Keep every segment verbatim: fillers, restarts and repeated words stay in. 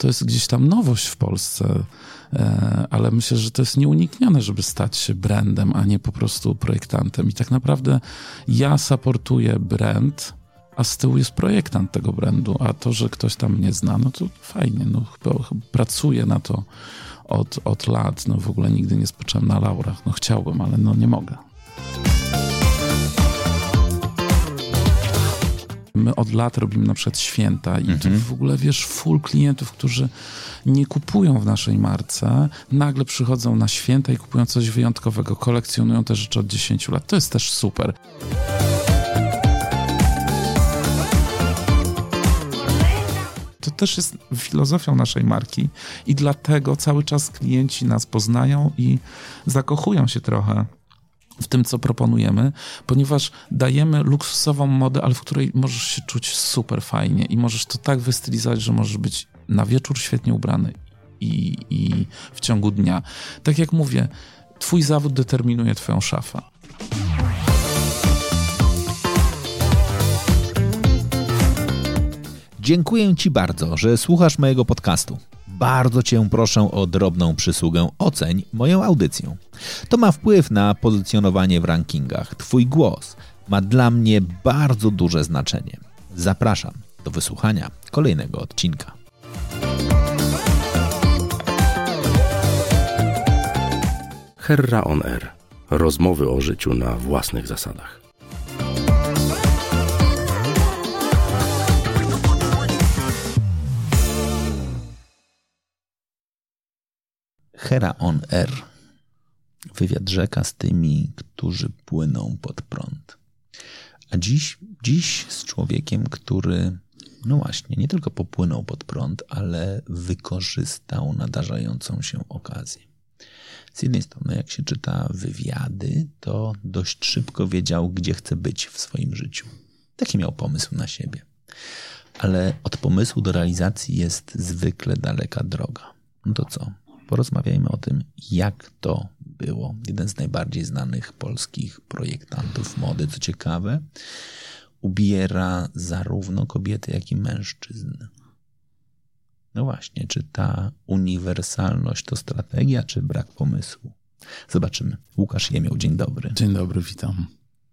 to jest gdzieś tam nowość w Polsce, ale myślę, że to jest nieuniknione, żeby stać się brandem, a nie po prostu projektantem. I tak naprawdę ja supportuję brand, a z tyłu jest projektant tego brandu, a to, że ktoś tam mnie zna, no to fajnie, no chyba, chyba pracuję na to od, od lat, no w ogóle nigdy nie spocząłem na laurach, no chciałbym, ale no nie mogę. My od lat robimy na przykład święta i tu w ogóle, wiesz, full klientów, którzy nie kupują w naszej marce, nagle przychodzą na święta i kupują coś wyjątkowego, kolekcjonują te rzeczy od dziesięciu lat. To jest też super. To też jest filozofią naszej marki i dlatego cały czas klienci nas poznają i zakochują się trochę w tym, co proponujemy, ponieważ dajemy luksusową modę, ale w której możesz się czuć super fajnie i możesz to tak wystylizować, że możesz być na wieczór świetnie ubrany i, i w ciągu dnia. Tak jak mówię, twój zawód determinuje twoją szafę. Dziękuję Ci bardzo, że słuchasz mojego podcastu. Bardzo Cię proszę o drobną przysługę. Oceń moją audycję. To ma wpływ na pozycjonowanie w rankingach. Twój głos ma dla mnie bardzo duże znaczenie. Zapraszam do wysłuchania kolejnego odcinka. Herra on Air. Rozmowy o życiu na własnych zasadach. Herra on Air. Wywiad rzeka z tymi, którzy płyną pod prąd. A dziś, dziś z człowiekiem, który, no właśnie, nie tylko popłynął pod prąd, ale wykorzystał nadarzającą się okazję. Z jednej strony, jak się czyta wywiady, to dość szybko wiedział, gdzie chce być w swoim życiu. Taki miał pomysł na siebie. Ale od pomysłu do realizacji jest zwykle daleka droga. No to co? Porozmawiajmy o tym, jak to było. Jeden z najbardziej znanych polskich projektantów mody, co ciekawe, ubiera zarówno kobiety, jak i mężczyzn. No właśnie, czy ta uniwersalność to strategia, czy brak pomysłu? Zobaczymy. Łukasz Jemioł, dzień dobry. Dzień dobry, witam.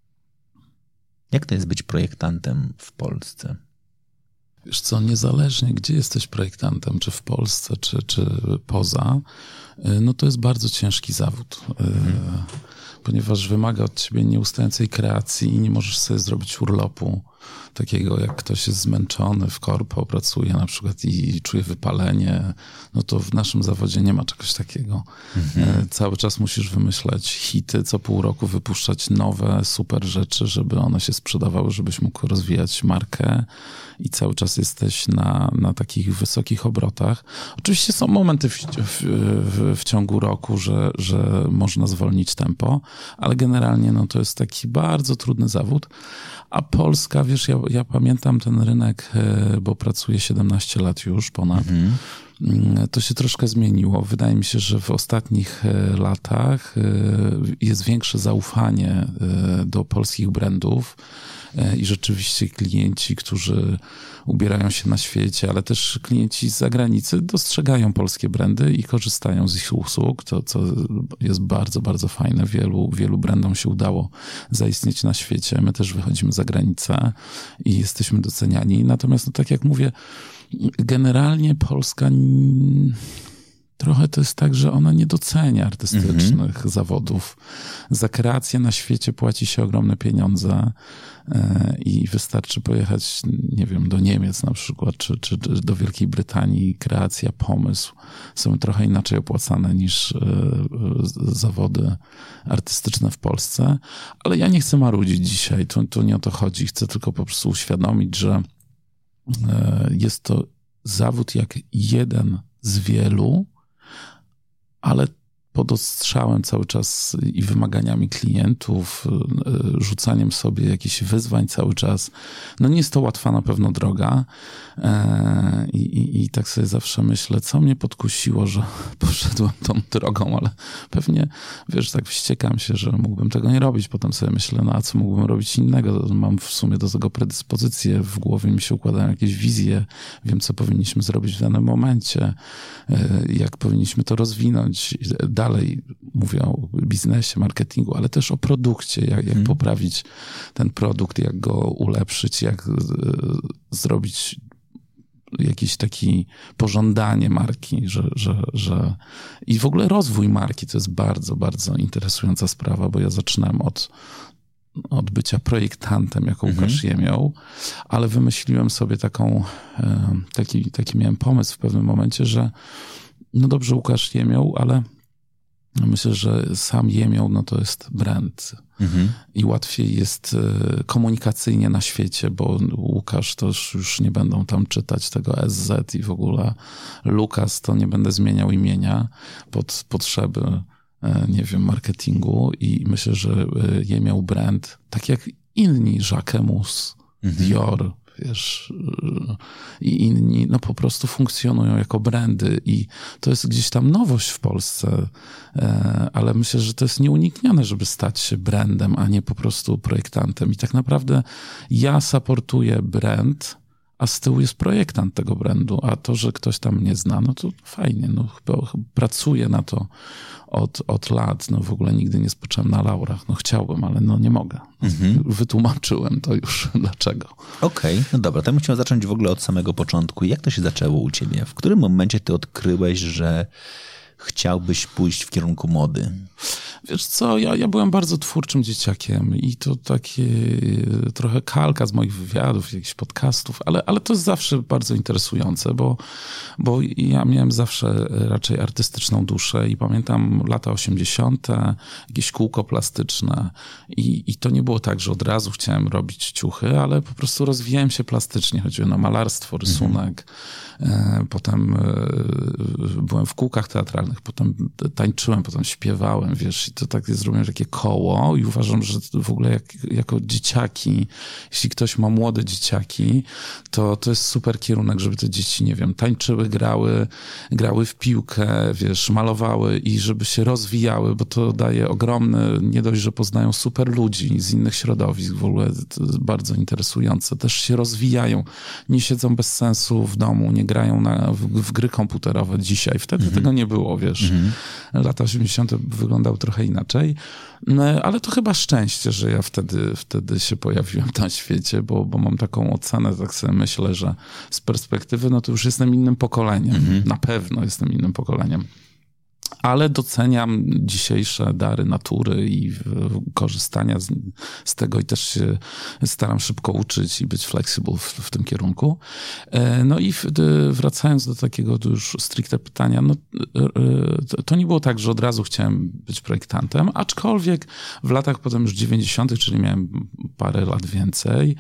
Jak to jest być projektantem w Polsce? Wiesz co, niezależnie gdzie jesteś projektantem, czy w Polsce, czy, czy poza, no to jest bardzo ciężki zawód, hmm. ponieważ wymaga od ciebie nieustającej kreacji i nie możesz sobie zrobić urlopu takiego, jak ktoś jest zmęczony w korpo, pracuje na przykład i czuje wypalenie, no to w naszym zawodzie nie ma czegoś takiego. Mhm. Cały czas musisz wymyślać hity, co pół roku wypuszczać nowe, super rzeczy, żeby one się sprzedawały, żebyś mógł rozwijać markę i cały czas jesteś na, na takich wysokich obrotach. Oczywiście są momenty w, w, w, w ciągu roku, że, że można zwolnić tempo, ale generalnie no, to jest taki bardzo trudny zawód. A Polska, wiesz, ja, ja pamiętam ten rynek, bo pracuję siedemnaście lat już ponad. Mhm. To się troszkę zmieniło. Wydaje mi się, że w ostatnich latach jest większe zaufanie do polskich brandów i rzeczywiście klienci, którzy ubierają się na świecie, ale też klienci z zagranicy dostrzegają polskie brandy i korzystają z ich usług, to co jest bardzo, bardzo fajne. Wielu, wielu brandom się udało zaistnieć na świecie. My też wychodzimy za granicę i jesteśmy doceniani. Natomiast, no, tak jak mówię, generalnie Polska trochę to jest tak, że ona nie docenia artystycznych mm-hmm. zawodów. Za kreację na świecie płaci się ogromne pieniądze i wystarczy pojechać, nie wiem, do Niemiec na przykład, czy, czy do Wielkiej Brytanii. Kreacja, pomysł są trochę inaczej opłacane niż zawody artystyczne w Polsce. Ale ja nie chcę marudzić dzisiaj, tu, tu nie o to chodzi. Chcę tylko po prostu uświadomić, że jest to zawód jak jeden z wielu, ale pod ostrzałem cały czas i wymaganiami klientów, rzucaniem sobie jakichś wyzwań cały czas. No nie jest to łatwa na pewno droga. I, i, i tak sobie zawsze myślę, co mnie podkusiło, że poszedłem tą drogą, ale pewnie, wiesz, tak wściekam się, że mógłbym tego nie robić. Potem sobie myślę, no a co mógłbym robić innego? Mam w sumie do tego predyspozycje, w głowie mi się układają jakieś wizje, wiem, co powinniśmy zrobić w danym momencie, jak powinniśmy to rozwinąć. Dalej mówię o biznesie, marketingu, ale też o produkcie, jak, jak hmm. poprawić ten produkt, jak go ulepszyć, jak y, zrobić jakiś taki pożądanie marki, że, że, że... I w ogóle rozwój marki to jest bardzo, bardzo interesująca sprawa, bo ja zaczynałem od, od bycia projektantem jako mhm. Łukasz Jemioł, ale wymyśliłem sobie taką, taki, taki miałem pomysł w pewnym momencie, że no dobrze, Łukasz Jemioł, ale myślę, że sam Jemioł, no to jest brand. Mhm. I łatwiej jest komunikacyjnie na świecie, bo Łukasz to już, już nie będą tam czytać tego S Z i w ogóle Lukas to nie będę zmieniał imienia pod potrzeby, nie wiem, marketingu i myślę, że Jemioł brand, tak jak inni, Jacquemus, mhm. Dior, wiesz, i inni, no po prostu funkcjonują jako brandy i to jest gdzieś tam nowość w Polsce, ale myślę, że to jest nieuniknione, żeby stać się brandem, a nie po prostu projektantem. I tak naprawdę ja supportuję brand, a z tyłu jest projektant tego brandu, a to, że ktoś tam mnie zna, no to fajnie, no chyba pracuję na to od, od lat, no w ogóle nigdy nie spocząłem na laurach, no chciałbym, ale no nie mogę. Mhm. Wytłumaczyłem to już, dlaczego. Okej, okay, no dobra, to bym chciał zacząć w ogóle od samego początku. Jak to się zaczęło u ciebie? W którym momencie ty odkryłeś, że chciałbyś pójść w kierunku mody? Wiesz co, ja, ja byłem bardzo twórczym dzieciakiem i to takie trochę kalka z moich wywiadów, jakichś podcastów, ale, ale to jest zawsze bardzo interesujące, bo, bo ja miałem zawsze raczej artystyczną duszę i pamiętam lata osiemdziesiąte, jakieś kółko plastyczne i, i to nie było tak, że od razu chciałem robić ciuchy, ale po prostu rozwijałem się plastycznie, chodziło o malarstwo, rysunek, mhm. potem byłem w kółkach teatralnych, potem tańczyłem, potem śpiewałem, wiesz, i to tak jest, zrobiłem takie koło i uważam, że w ogóle jak, jako dzieciaki, jeśli ktoś ma młode dzieciaki, to to jest super kierunek, żeby te dzieci, nie wiem, tańczyły, grały, grały w piłkę, wiesz, malowały i żeby się rozwijały, bo to daje ogromny, nie dość, że poznają super ludzi z innych środowisk, w ogóle to jest bardzo interesujące, też się rozwijają, nie siedzą bez sensu w domu, nie grają na, w, w gry komputerowe dzisiaj, wtedy mhm. tego nie było, wiesz. Mhm. Lata osiemdziesiąte wyglądały trochę inaczej, no, ale to chyba szczęście, że ja wtedy, wtedy się pojawiłem na świecie, bo, bo mam taką ocenę, tak sobie myślę, że z perspektywy, no to już jestem innym pokoleniem. Mhm. Na pewno jestem innym pokoleniem. Ale doceniam dzisiejsze dary natury i korzystania z, z tego i też się staram szybko uczyć i być flexible w, w tym kierunku. No i w, wracając do takiego już stricte pytania, no to, to nie było tak, że od razu chciałem być projektantem, aczkolwiek w latach potem już dziewięćdziesiątych, czyli miałem parę lat więcej,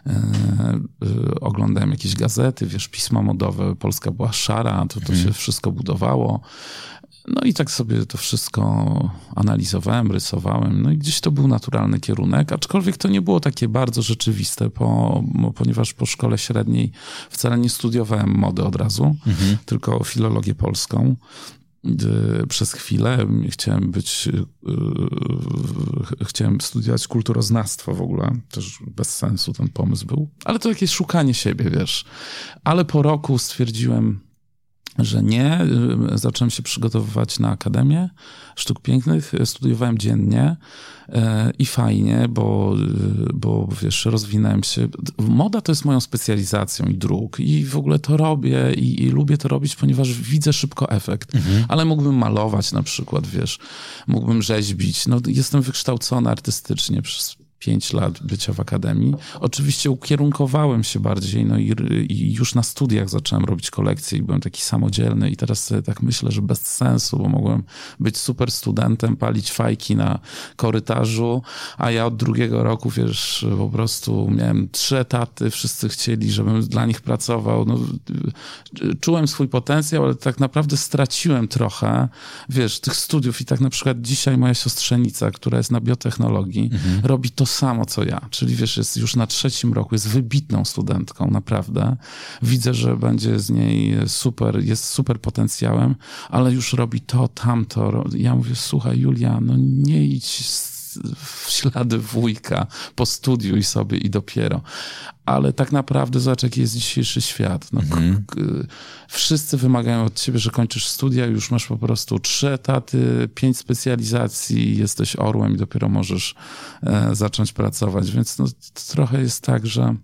oglądałem jakieś gazety, wiesz, pisma modowe, Polska była szara, to, to się wszystko budowało. No i tak sobie to wszystko analizowałem, rysowałem, no i gdzieś to był naturalny kierunek, aczkolwiek to nie było takie bardzo rzeczywiste, po, ponieważ po szkole średniej wcale nie studiowałem mody od razu, mhm. tylko filologię polską. Przez chwilę chciałem być, chciałem studiować kulturoznawstwo w ogóle, też bez sensu ten pomysł był, ale to jakieś szukanie siebie, wiesz. Ale po roku stwierdziłem, że nie. Zacząłem się przygotowywać na Akademię Sztuk Pięknych. Studiowałem dziennie i fajnie, bo, bo wiesz, rozwinąłem się. Moda to jest moją specjalizacją i druk i w ogóle to robię i, i lubię to robić, ponieważ widzę szybko efekt. Mhm. Ale mógłbym malować na przykład, wiesz, mógłbym rzeźbić. No, jestem wykształcony artystycznie przez pięć lat bycia w akademii. Oczywiście ukierunkowałem się bardziej, no i, i już na studiach zacząłem robić kolekcje i byłem taki samodzielny i teraz sobie tak myślę, że bez sensu, bo mogłem być super studentem, palić fajki na korytarzu, a ja od drugiego roku, wiesz, po prostu miałem trzy etaty, wszyscy chcieli, żebym dla nich pracował. No, czułem swój potencjał, ale tak naprawdę straciłem trochę, wiesz, tych studiów i tak na przykład dzisiaj moja siostrzenica, która jest na biotechnologii, mhm. robi to samo, co ja. Czyli wiesz, jest już na trzecim roku, jest wybitną studentką, naprawdę. Widzę, że będzie z niej super, jest super potencjałem, ale już robi to, tamto. Ja mówię, słuchaj, Julia, no nie idź w ślady wujka, postudiuj sobie i dopiero. Ale tak naprawdę zobacz, jaki jest dzisiejszy świat. No, mhm. k- k- wszyscy wymagają od ciebie, że kończysz studia, już masz po prostu trzy etaty, pięć specjalizacji, jesteś orłem i dopiero możesz e, zacząć pracować. Więc no, trochę jest tak, że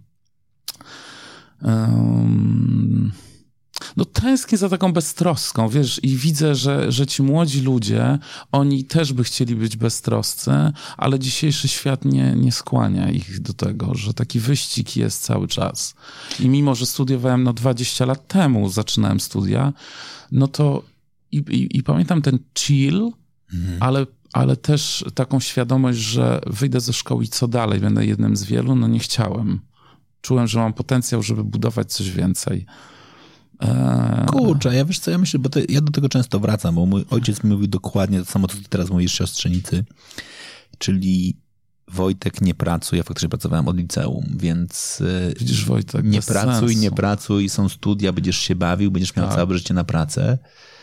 um, no tęsknię za taką beztroską, wiesz, i widzę, że, że ci młodzi ludzie, oni też by chcieli być beztroscy, ale dzisiejszy świat nie, nie skłania ich do tego, że taki wyścig jest cały czas. I mimo, że studiowałem no dwadzieścia lat temu, zaczynałem studia, no to i, i, i pamiętam ten chill, mhm. ale, ale też taką świadomość, że wyjdę ze szkoły i co dalej, będę jednym z wielu, no nie chciałem. Czułem, że mam potencjał, żeby budować coś więcej. Kurczę, ja wiesz co, ja myślę, bo to, ja do tego często wracam, bo mój ojciec mi mówił dokładnie to samo, co ty teraz mówisz siostrzenicy, czyli Wojtek, nie pracuj, ja faktycznie pracowałem od liceum, więc widzisz, Wojtek, nie pracuj, sensu. nie pracuj, są studia, będziesz się bawił, będziesz miał tak. całe życie na pracę.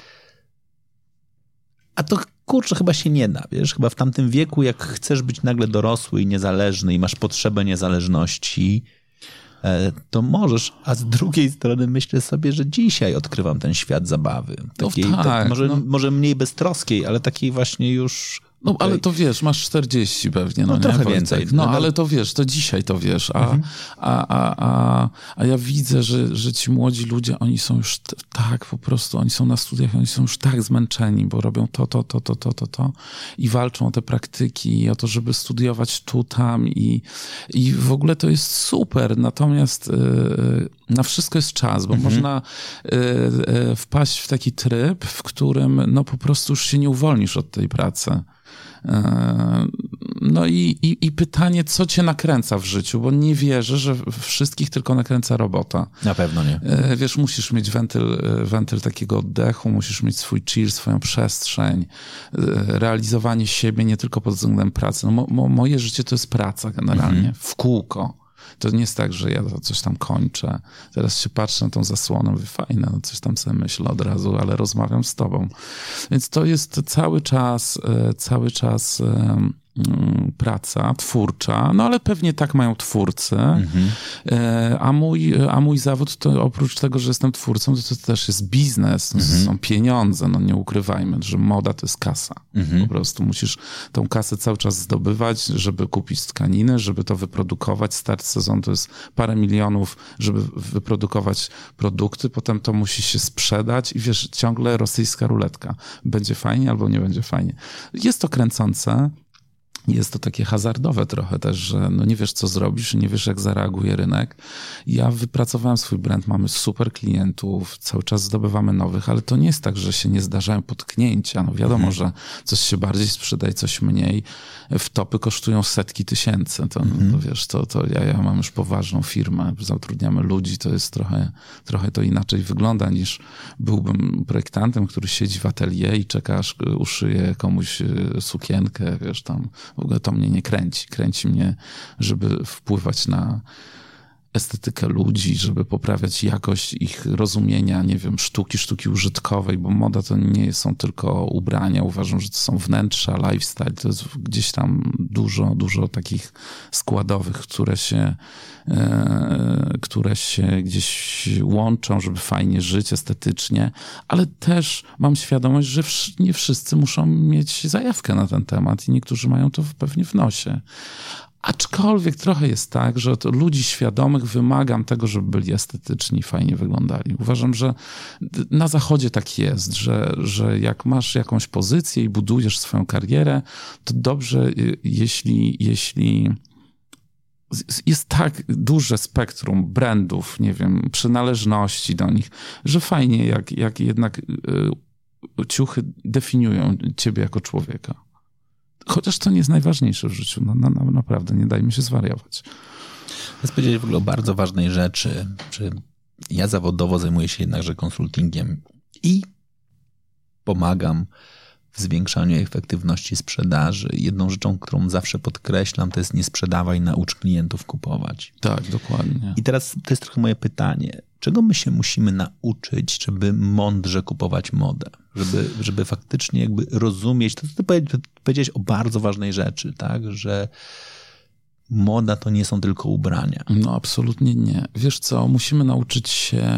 A to kurczę, chyba się nie da, wiesz, chyba w tamtym wieku, jak chcesz być nagle dorosły i niezależny i masz potrzebę niezależności, to możesz, a z drugiej strony myślę sobie, że dzisiaj odkrywam ten świat zabawy. Takiej, no tak, tak, może, no. może mniej beztroskiej, ale takiej właśnie już... No okay. Ale to wiesz, masz czterdzieści pewnie. No, no nie? trochę więcej. No, no ale to wiesz, to dzisiaj to wiesz. A, mhm. a, a, a, a ja widzę, że, że ci młodzi ludzie, oni są już t- tak po prostu, oni są na studiach, oni są już tak zmęczeni, bo robią to, to, to, to, to, to, to i walczą o te praktyki i o to, żeby studiować tu, tam i, i w ogóle to jest super. Natomiast yy, na wszystko jest czas, bo mhm. można yy, yy, wpaść w taki tryb, w którym no po prostu już się nie uwolnisz od tej pracy. No i, i, i pytanie, co cię nakręca w życiu, bo nie wierzę, że wszystkich tylko nakręca robota. Na pewno nie. Wiesz, musisz mieć wentyl, wentyl takiego oddechu, musisz mieć swój chill, swoją przestrzeń, realizowanie siebie nie tylko pod względem pracy. No, mo, mo, moje życie to jest praca generalnie, mhm. w kółko. To nie jest tak, że ja coś tam kończę. Teraz się patrzę na tą zasłonę, mówię, fajne, no coś tam sobie myślę od razu, ale rozmawiam z tobą. Więc to jest cały czas, cały czas praca twórcza, no ale pewnie tak mają twórcy. Mhm. A, mój, a mój zawód to oprócz tego, że jestem twórcą, to, to też jest biznes, to mhm. są pieniądze, no nie ukrywajmy, że moda to jest kasa. Mhm. Po prostu musisz tą kasę cały czas zdobywać, żeby kupić tkaniny, żeby to wyprodukować. Start sezon to jest parę milionów, żeby wyprodukować produkty, potem to musi się sprzedać i wiesz, ciągle rosyjska ruletka. Będzie fajnie albo nie będzie fajnie. Jest to kręcące. Jest to takie hazardowe trochę też, że no nie wiesz, co zrobisz, nie wiesz, jak zareaguje rynek. Ja wypracowałem swój brand, mamy super klientów, cały czas zdobywamy nowych, ale to nie jest tak, że się nie zdarzają potknięcia. No wiadomo, mhm. że coś się bardziej sprzedaje, coś mniej. Wtopy kosztują setki tysięcy. To, mhm. no, to wiesz, to, to ja, ja mam już poważną firmę, zatrudniamy ludzi, to jest trochę, trochę to inaczej wygląda niż byłbym projektantem, który siedzi w atelier i czeka, aż uszyje komuś sukienkę, wiesz, tam. W ogóle to mnie nie kręci. Kręci mnie, żeby wpływać na estetykę ludzi, żeby poprawiać jakość ich rozumienia, nie wiem, sztuki, sztuki użytkowej, bo moda to nie są tylko ubrania. Uważam, że to są wnętrza, lifestyle. To jest gdzieś tam dużo, dużo takich składowych, które się, e, które się gdzieś łączą, żeby fajnie żyć estetycznie, ale też mam świadomość, że wsz- nie wszyscy muszą mieć zajawkę na ten temat i niektórzy mają to pewnie w nosie. Aczkolwiek trochę jest tak, że od ludzi świadomych wymagam tego, żeby byli estetyczni, fajnie wyglądali. Uważam, że na Zachodzie tak jest, że, że jak masz jakąś pozycję i budujesz swoją karierę, to dobrze, jeśli, jeśli jest tak duże spektrum brandów, nie wiem, przynależności do nich, że fajnie, jak, jak jednak y, ciuchy definiują ciebie jako człowieka. Chociaż to nie jest najważniejsze w życiu. No, no, no, naprawdę, nie dajmy się zwariować. Chcę powiedzieć w ogóle o bardzo ważnej rzeczy, że ja zawodowo zajmuję się jednakże konsultingiem i pomagam w zwiększaniu efektywności sprzedaży. Jedną rzeczą, którą zawsze podkreślam, to jest nie sprzedawaj, naucz klientów kupować. Tak, dokładnie. I teraz to jest trochę moje pytanie. Czego my się musimy nauczyć, żeby mądrze kupować modę? Żeby, żeby faktycznie jakby rozumieć, to co ty powiedziałeś o bardzo ważnej rzeczy, tak? Że moda to nie są tylko ubrania. No absolutnie nie. Wiesz co, musimy nauczyć się,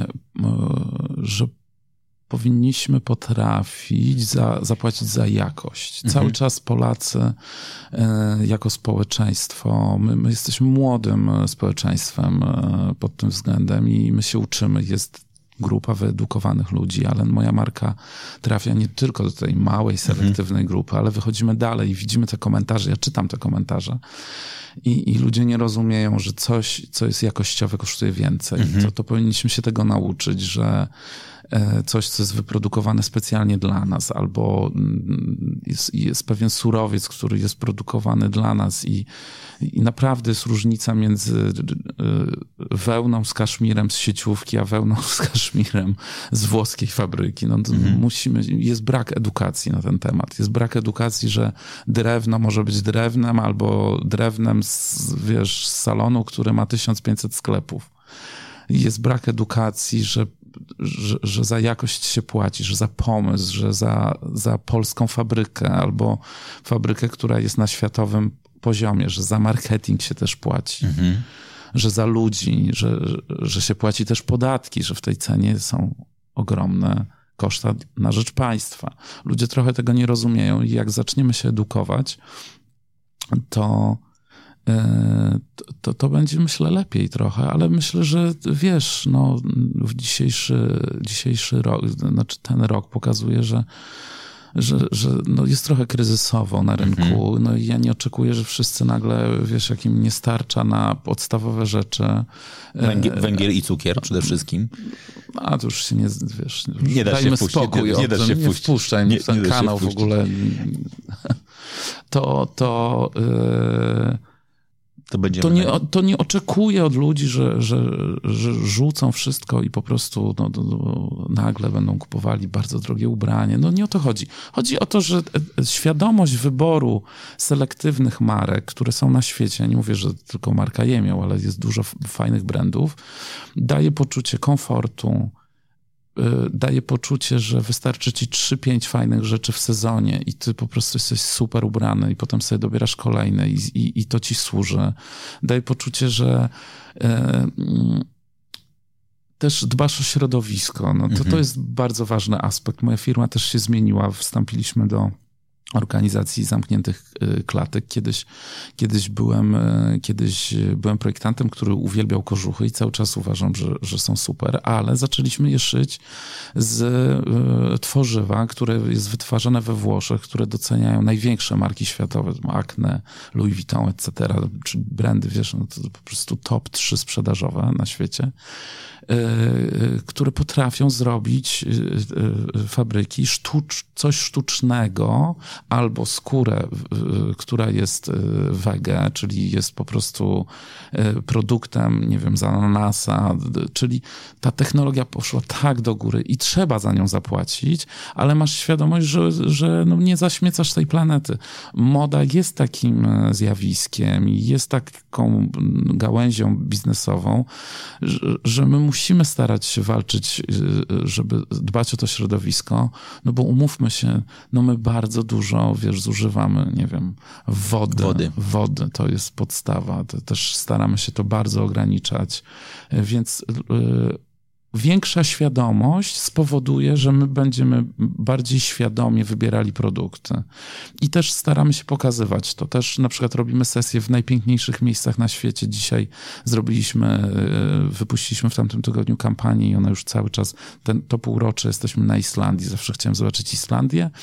że powinniśmy potrafić za, zapłacić za jakość. Mhm. Cały czas Polacy e, jako społeczeństwo, my, my jesteśmy młodym społeczeństwem e, pod tym względem i my się uczymy. Jest grupa wyedukowanych ludzi, ale moja marka trafia nie tylko do tej małej, selektywnej mhm. grupy, ale wychodzimy dalej i widzimy te komentarze. Ja czytam te komentarze i, i ludzie nie rozumieją, że coś, co jest jakościowe, kosztuje więcej. Mhm. To, to powinniśmy się tego nauczyć, że coś, co jest wyprodukowane specjalnie dla nas, albo jest, jest pewien surowiec, który jest produkowany dla nas i, i naprawdę jest różnica między wełną z kaszmirem z sieciówki, a wełną z kaszmirem z włoskiej fabryki. No, mhm. musimy, jest brak edukacji na ten temat. Jest brak edukacji, że drewno może być drewnem, albo drewnem z, wiesz, z salonu, który ma tysiąc pięćset sklepów. Jest brak edukacji, że Że, że za jakość się płaci, że za pomysł, że za, za polską fabrykę albo fabrykę, która jest na światowym poziomie, że za marketing się też płaci, mhm. że za ludzi, że, że się płaci też podatki, że w tej cenie są ogromne koszta na rzecz państwa. Ludzie trochę tego nie rozumieją i jak zaczniemy się edukować, to To, to, to będzie, myślę, lepiej trochę, ale myślę, że wiesz, no, w dzisiejszy, dzisiejszy rok, znaczy ten rok pokazuje, że, że, że no jest trochę kryzysowo na rynku. Mhm. No i ja nie oczekuję, że wszyscy nagle, wiesz, jak im nie starcza na podstawowe rzeczy. Węgiel, węgiel i cukier przede wszystkim. A to już się nie, wiesz, nie da dajmy się spokój, nie, nie, da się nie wpuszczaj mnie w ten nie kanał w ogóle. To, to yy... To, to, nie, to nie oczekuję od ludzi, że, że, że rzucą wszystko i po prostu no, no, nagle będą kupowali bardzo drogie ubranie. No nie o to chodzi. Chodzi o to, że świadomość wyboru selektywnych marek, które są na świecie, ja nie mówię, że tylko marka Jemioł, ale jest dużo fajnych brandów, daje poczucie komfortu, daje poczucie, że wystarczy ci trzy pięć fajnych rzeczy w sezonie i ty po prostu jesteś super ubrany i potem sobie dobierasz kolejne i, i, i to ci służy. Daje poczucie, że e, też dbasz o środowisko. No, to, mhm. to jest bardzo ważny aspekt. Moja firma też się zmieniła. Wstąpiliśmy do organizacji zamkniętych klatek. Kiedyś, kiedyś, byłem, kiedyś byłem projektantem, który uwielbiał kożuchy i cały czas uważam, że, że są super, ale zaczęliśmy je szyć z tworzywa, które jest wytwarzane we Włoszech, które doceniają największe marki światowe, Acne, Louis Vuitton, et cetera, czy brandy, wiesz, no to po prostu top trzy sprzedażowe na świecie, które potrafią zrobić fabryki sztucz, coś sztucznego, albo skórę, która jest wege, czyli jest po prostu produktem, nie wiem, z ananasa, czyli ta technologia poszła tak do góry i trzeba za nią zapłacić, ale masz świadomość, że, że no nie zaśmiecasz tej planety. Moda jest takim zjawiskiem i jest taką gałęzią biznesową, że, że my musimy starać się walczyć, żeby dbać o to środowisko, no bo umówmy się, no my bardzo dużo, wiesz, zużywamy, nie wiem, wody. Wody. Wody to jest podstawa. To też staramy się to bardzo ograniczać. Więc yy, większa świadomość spowoduje, że my będziemy bardziej świadomie wybierali produkty. I też staramy się pokazywać to. Też na przykład robimy sesje w najpiękniejszych miejscach na świecie. Dzisiaj zrobiliśmy, wypuściliśmy w tamtym tygodniu kampanię i ona już cały czas, ten, to półrocze jesteśmy na Islandii. Zawsze chciałem zobaczyć Islandię.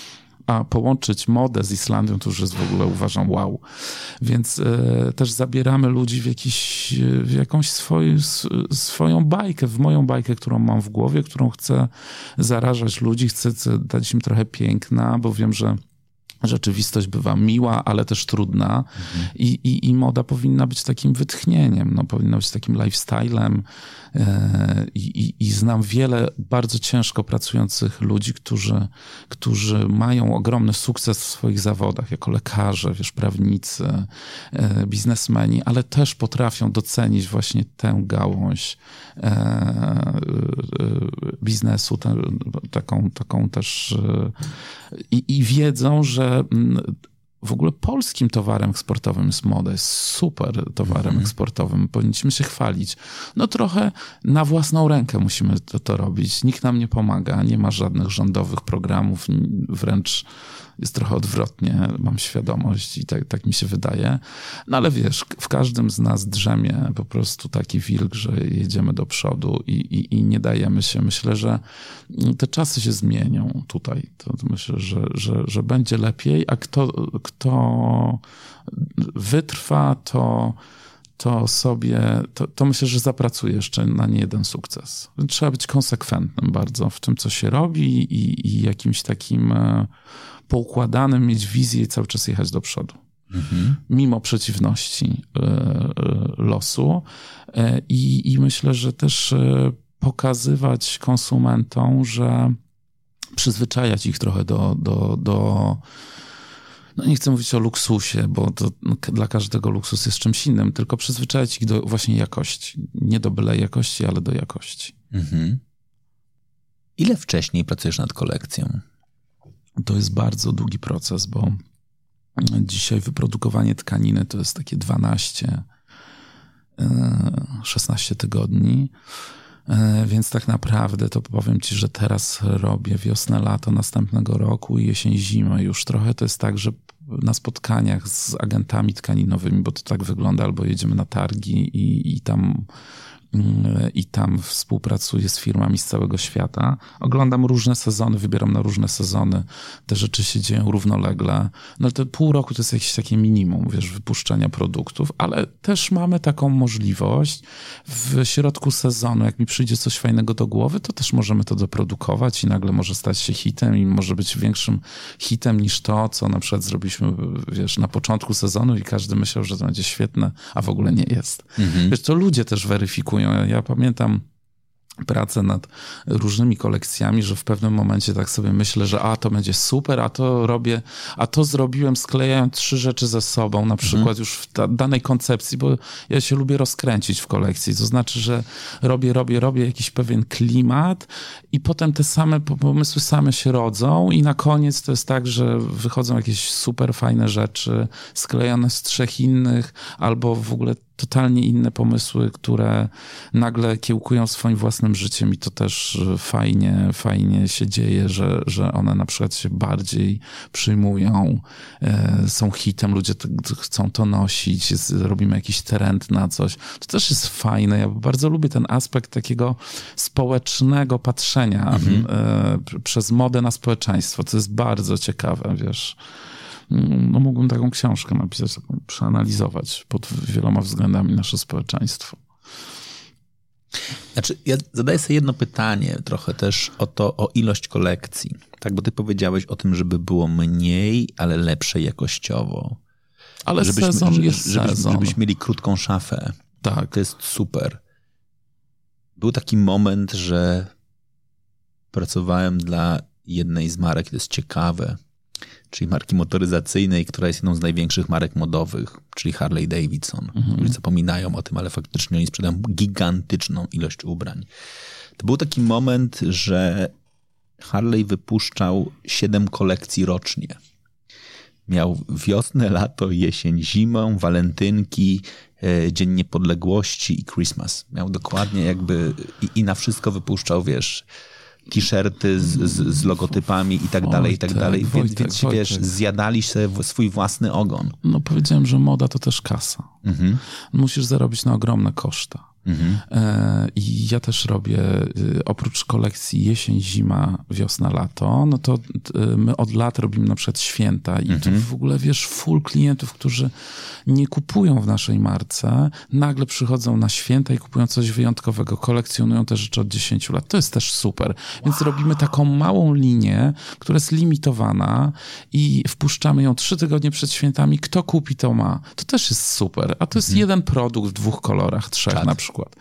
A połączyć modę z Islandią to już jest w ogóle, uważam, wow. Więc e, też zabieramy ludzi w, jakiś, w jakąś swoj, s, swoją bajkę, w moją bajkę, którą mam w głowie, którą chcę zarażać ludzi, chcę, chcę dać im trochę piękna, bo wiem, że rzeczywistość bywa miła, ale też trudna. Mhm. I, i, I moda powinna być takim wytchnieniem, no, powinna być takim lifestylem. E, i, I znam wiele bardzo ciężko pracujących ludzi, którzy, którzy mają ogromny sukces w swoich zawodach, jako lekarze, wiesz, prawnicy, e, biznesmeni, ale też potrafią docenić właśnie tę gałąź e, e, biznesu, te, taką, taką też e, i, i wiedzą, że w ogóle polskim towarem eksportowym jest moda, jest super towarem mm-hmm. eksportowym. Powinniśmy się chwalić. No trochę na własną rękę musimy to, to robić. Nikt nam nie pomaga, nie ma żadnych rządowych programów, wręcz jest trochę odwrotnie, mam świadomość i tak, tak mi się wydaje. No ale wiesz, w każdym z nas drzemie po prostu taki wilk, że jedziemy do przodu i, i, i nie dajemy się. Myślę, że te czasy się zmienią tutaj. To, to myślę, że, że, że będzie lepiej, a kto, kto wytrwa, to to sobie, to, to myślę, że zapracuje jeszcze na nie jeden sukces. Trzeba być konsekwentnym bardzo w tym, co się robi i, i jakimś takim poukładanym, mieć wizję i cały czas jechać do przodu. Mhm. Mimo przeciwności y, y, losu. Y, I myślę, że też y, pokazywać konsumentom, że przyzwyczajać ich trochę do, do, do no nie chcę mówić o luksusie, bo to no, dla każdego luksus jest czymś innym, tylko przyzwyczajać ich do właśnie jakości. Nie do byle jakości, ale do jakości. Mhm. Ile wcześniej pracujesz nad kolekcją? To jest bardzo długi proces, bo dzisiaj wyprodukowanie tkaniny to jest takie dwanaście szesnaście tygodni, więc tak naprawdę to powiem ci, że teraz robię wiosnę, lato następnego roku i jesień, zimę. Już trochę to jest tak, że na spotkaniach z agentami tkaninowymi, bo to tak wygląda, albo jedziemy na targi i, i tam i tam współpracuję z firmami z całego świata. Oglądam różne sezony, wybieram na różne sezony. Te rzeczy się dzieją równolegle. No to pół roku to jest jakieś takie minimum, wiesz, wypuszczenia produktów, ale też mamy taką możliwość w środku sezonu, jak mi przyjdzie coś fajnego do głowy, to też możemy to doprodukować i nagle może stać się hitem i może być większym hitem niż to, co na przykład zrobiliśmy, wiesz, na początku sezonu i każdy myślał, że to będzie świetne, a w ogóle nie jest. Mhm. Wiesz, to ludzie też weryfikują. Ja pamiętam pracę nad różnymi kolekcjami, że w pewnym momencie tak sobie myślę, że a to będzie super, a to robię, a to zrobiłem sklejając trzy rzeczy ze sobą, na przykład mhm. już w ta, danej koncepcji, bo ja się lubię rozkręcić w kolekcji. To znaczy, że robię, robię, robię jakiś pewien klimat i potem te same pomysły same się rodzą i na koniec to jest tak, że wychodzą jakieś super fajne rzeczy sklejone z trzech innych albo w ogóle totalnie inne pomysły, które nagle kiełkują swoim własnym życiem i to też fajnie, fajnie się dzieje, że, że one na przykład się bardziej przyjmują, e, są hitem, ludzie t- chcą to nosić, jest, robimy jakiś trend na coś. To też jest fajne. Ja bardzo lubię ten aspekt takiego społecznego patrzenia mhm. e, przez modę na społeczeństwo. To jest bardzo ciekawe, wiesz. No mógłbym taką książkę napisać, taką przeanalizować pod wieloma względami nasze społeczeństwo. Znaczy, ja zadaję sobie jedno pytanie trochę też o to, o ilość kolekcji. Tak, bo ty powiedziałeś o tym, żeby było mniej, ale lepsze jakościowo. Ale żebyśmy, sezon jest żebyśmy, sezon. Żebyśmy mieli krótką szafę. Tak. To jest super. Był taki moment, że pracowałem dla jednej z marek, to jest ciekawe, czyli marki motoryzacyjnej, która jest jedną z największych marek modowych, czyli Harley Davidson. Mhm. Ludzie zapominają o tym, ale faktycznie oni sprzedają gigantyczną ilość ubrań. To był taki moment, że Harley wypuszczał siedem kolekcji rocznie. Miał wiosnę, lato, jesień, zimę, walentynki, e, Dzień Niepodległości i Christmas. Miał dokładnie jakby i, i na wszystko wypuszczał, wiesz, t-shirty z, z, z logotypami i tak dalej, i tak dalej. Więc, więc się, wiesz, zjadali sobie swój własny ogon. No powiedziałem, że moda to też kasa. Mhm. Musisz zarobić na ogromne koszta. Mhm. E, I ja też robię, oprócz kolekcji jesień, zima, wiosna, lato, no to my od lat robimy na przykład święta i tu w ogóle, wiesz, full klientów, którzy nie kupują w naszej marce, nagle przychodzą na święta i kupują coś wyjątkowego, kolekcjonują te rzeczy od dziesięciu lat. To jest też super. Więc wow. robimy taką małą linię, która jest limitowana i wpuszczamy ją trzy tygodnie przed świętami. Kto kupi, to ma. To też jest super. A to jest mhm. jeden produkt w dwóch kolorach, trzech Czad. na przykład.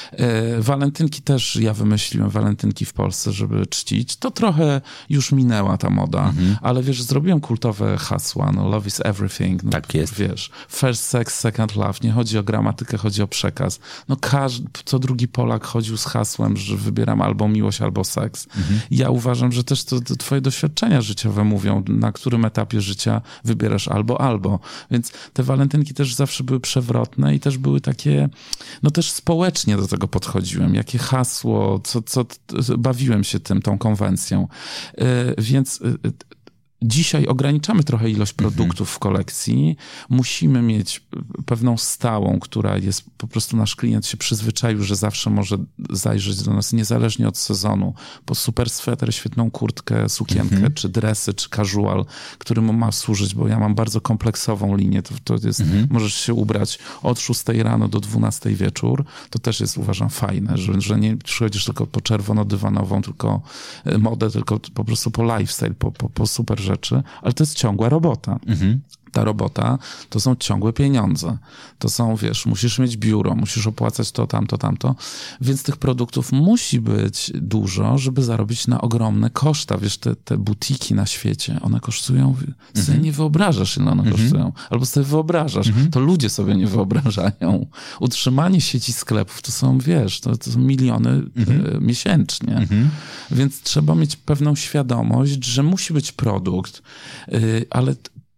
E, walentynki też ja wymyśliłem, walentynki w Polsce, żeby czcić. To trochę już minęła ta moda, mhm. ale wiesz, zrobiłem kultowe hasła, no love is everything. No, tak jest. Wiesz, first sex, second love. Nie chodzi o gramatykę, chodzi o przekaz. No każdy, co drugi Polak chodził z hasłem, że wybieram albo miłość, albo seks. Mhm. Ja uważam, że też to, to twoje doświadczenia życiowe mówią, na którym etapie życia wybierasz albo, albo. Więc te walentynki też zawsze były przewrotne i też były takie, no też społecznie do tego podchodziłem. Jakie hasło, co, co bawiłem się tym, tą konwencją. Yy, więc yy, dzisiaj ograniczamy trochę ilość produktów w kolekcji. Musimy mieć pewną stałą, która jest, po prostu nasz klient się przyzwyczaił, że zawsze może zajrzeć do nas niezależnie od sezonu. Po super sweter, świetną kurtkę, sukienkę, mhm. czy dresy, czy casual, który mu ma służyć, bo ja mam bardzo kompleksową linię. To, to jest, mhm. możesz się ubrać od szóstej rano do dwunastej wieczór. To też jest, uważam, fajne, że, że nie przychodzisz tylko po czerwono-dywanową, tylko modę, tylko po prostu po lifestyle, po, po, po super rzeczy. Rzeczy, ale to jest ciągła robota. Mhm. Ta robota to są ciągłe pieniądze. To są, wiesz, musisz mieć biuro, musisz opłacać to, tamto, tamto. Więc tych produktów musi być dużo, żeby zarobić na ogromne koszta. Wiesz, te, te butiki na świecie, one kosztują, ty sobie nie wyobrażasz, ile one mhm. kosztują. Albo sobie wyobrażasz, mhm. to ludzie sobie nie wyobrażają. Utrzymanie sieci sklepów to są, wiesz, to, to są miliony mhm. y, miesięcznie. Mhm. Więc trzeba mieć pewną świadomość, że musi być produkt, y, ale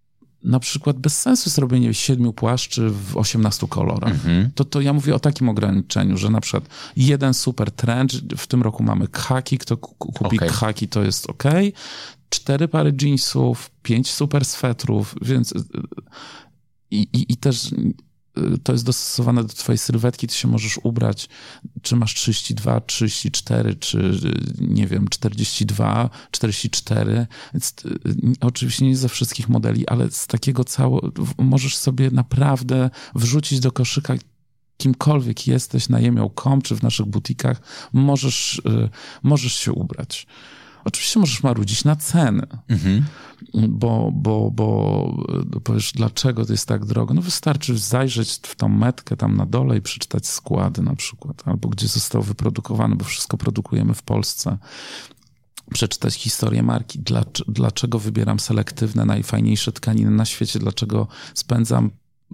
na przykład bez sensu jest robienie siedmiu płaszczy w osiemnastu kolorach. Mhm. To, to ja mówię o takim ograniczeniu, że na przykład jeden super trend, w tym roku mamy khaki, kto kupi okay. khaki, to jest ok. Cztery pary jeansów, pięć super swetrów, więc i, i, i też to jest dostosowane do twojej sylwetki, ty się możesz ubrać, czy masz trzydzieści dwa, trzydzieści cztery, czy nie wiem, czterdzieści dwa, czterdzieści cztery, więc oczywiście nie ze wszystkich modeli, ale z takiego całego, możesz sobie naprawdę wrzucić do koszyka kimkolwiek jesteś na jemią kropka com, czy w naszych butikach, możesz, możesz się ubrać. Oczywiście możesz marudzić na ceny, mhm. bo, bo, bo powiesz, dlaczego to jest tak drogo? No wystarczy zajrzeć w tą metkę tam na dole i przeczytać składy na przykład, albo gdzie został wyprodukowany, bo wszystko produkujemy w Polsce. Przeczytać historię marki, dlaczego wybieram selektywne, najfajniejsze tkaniny na świecie, dlaczego spędzam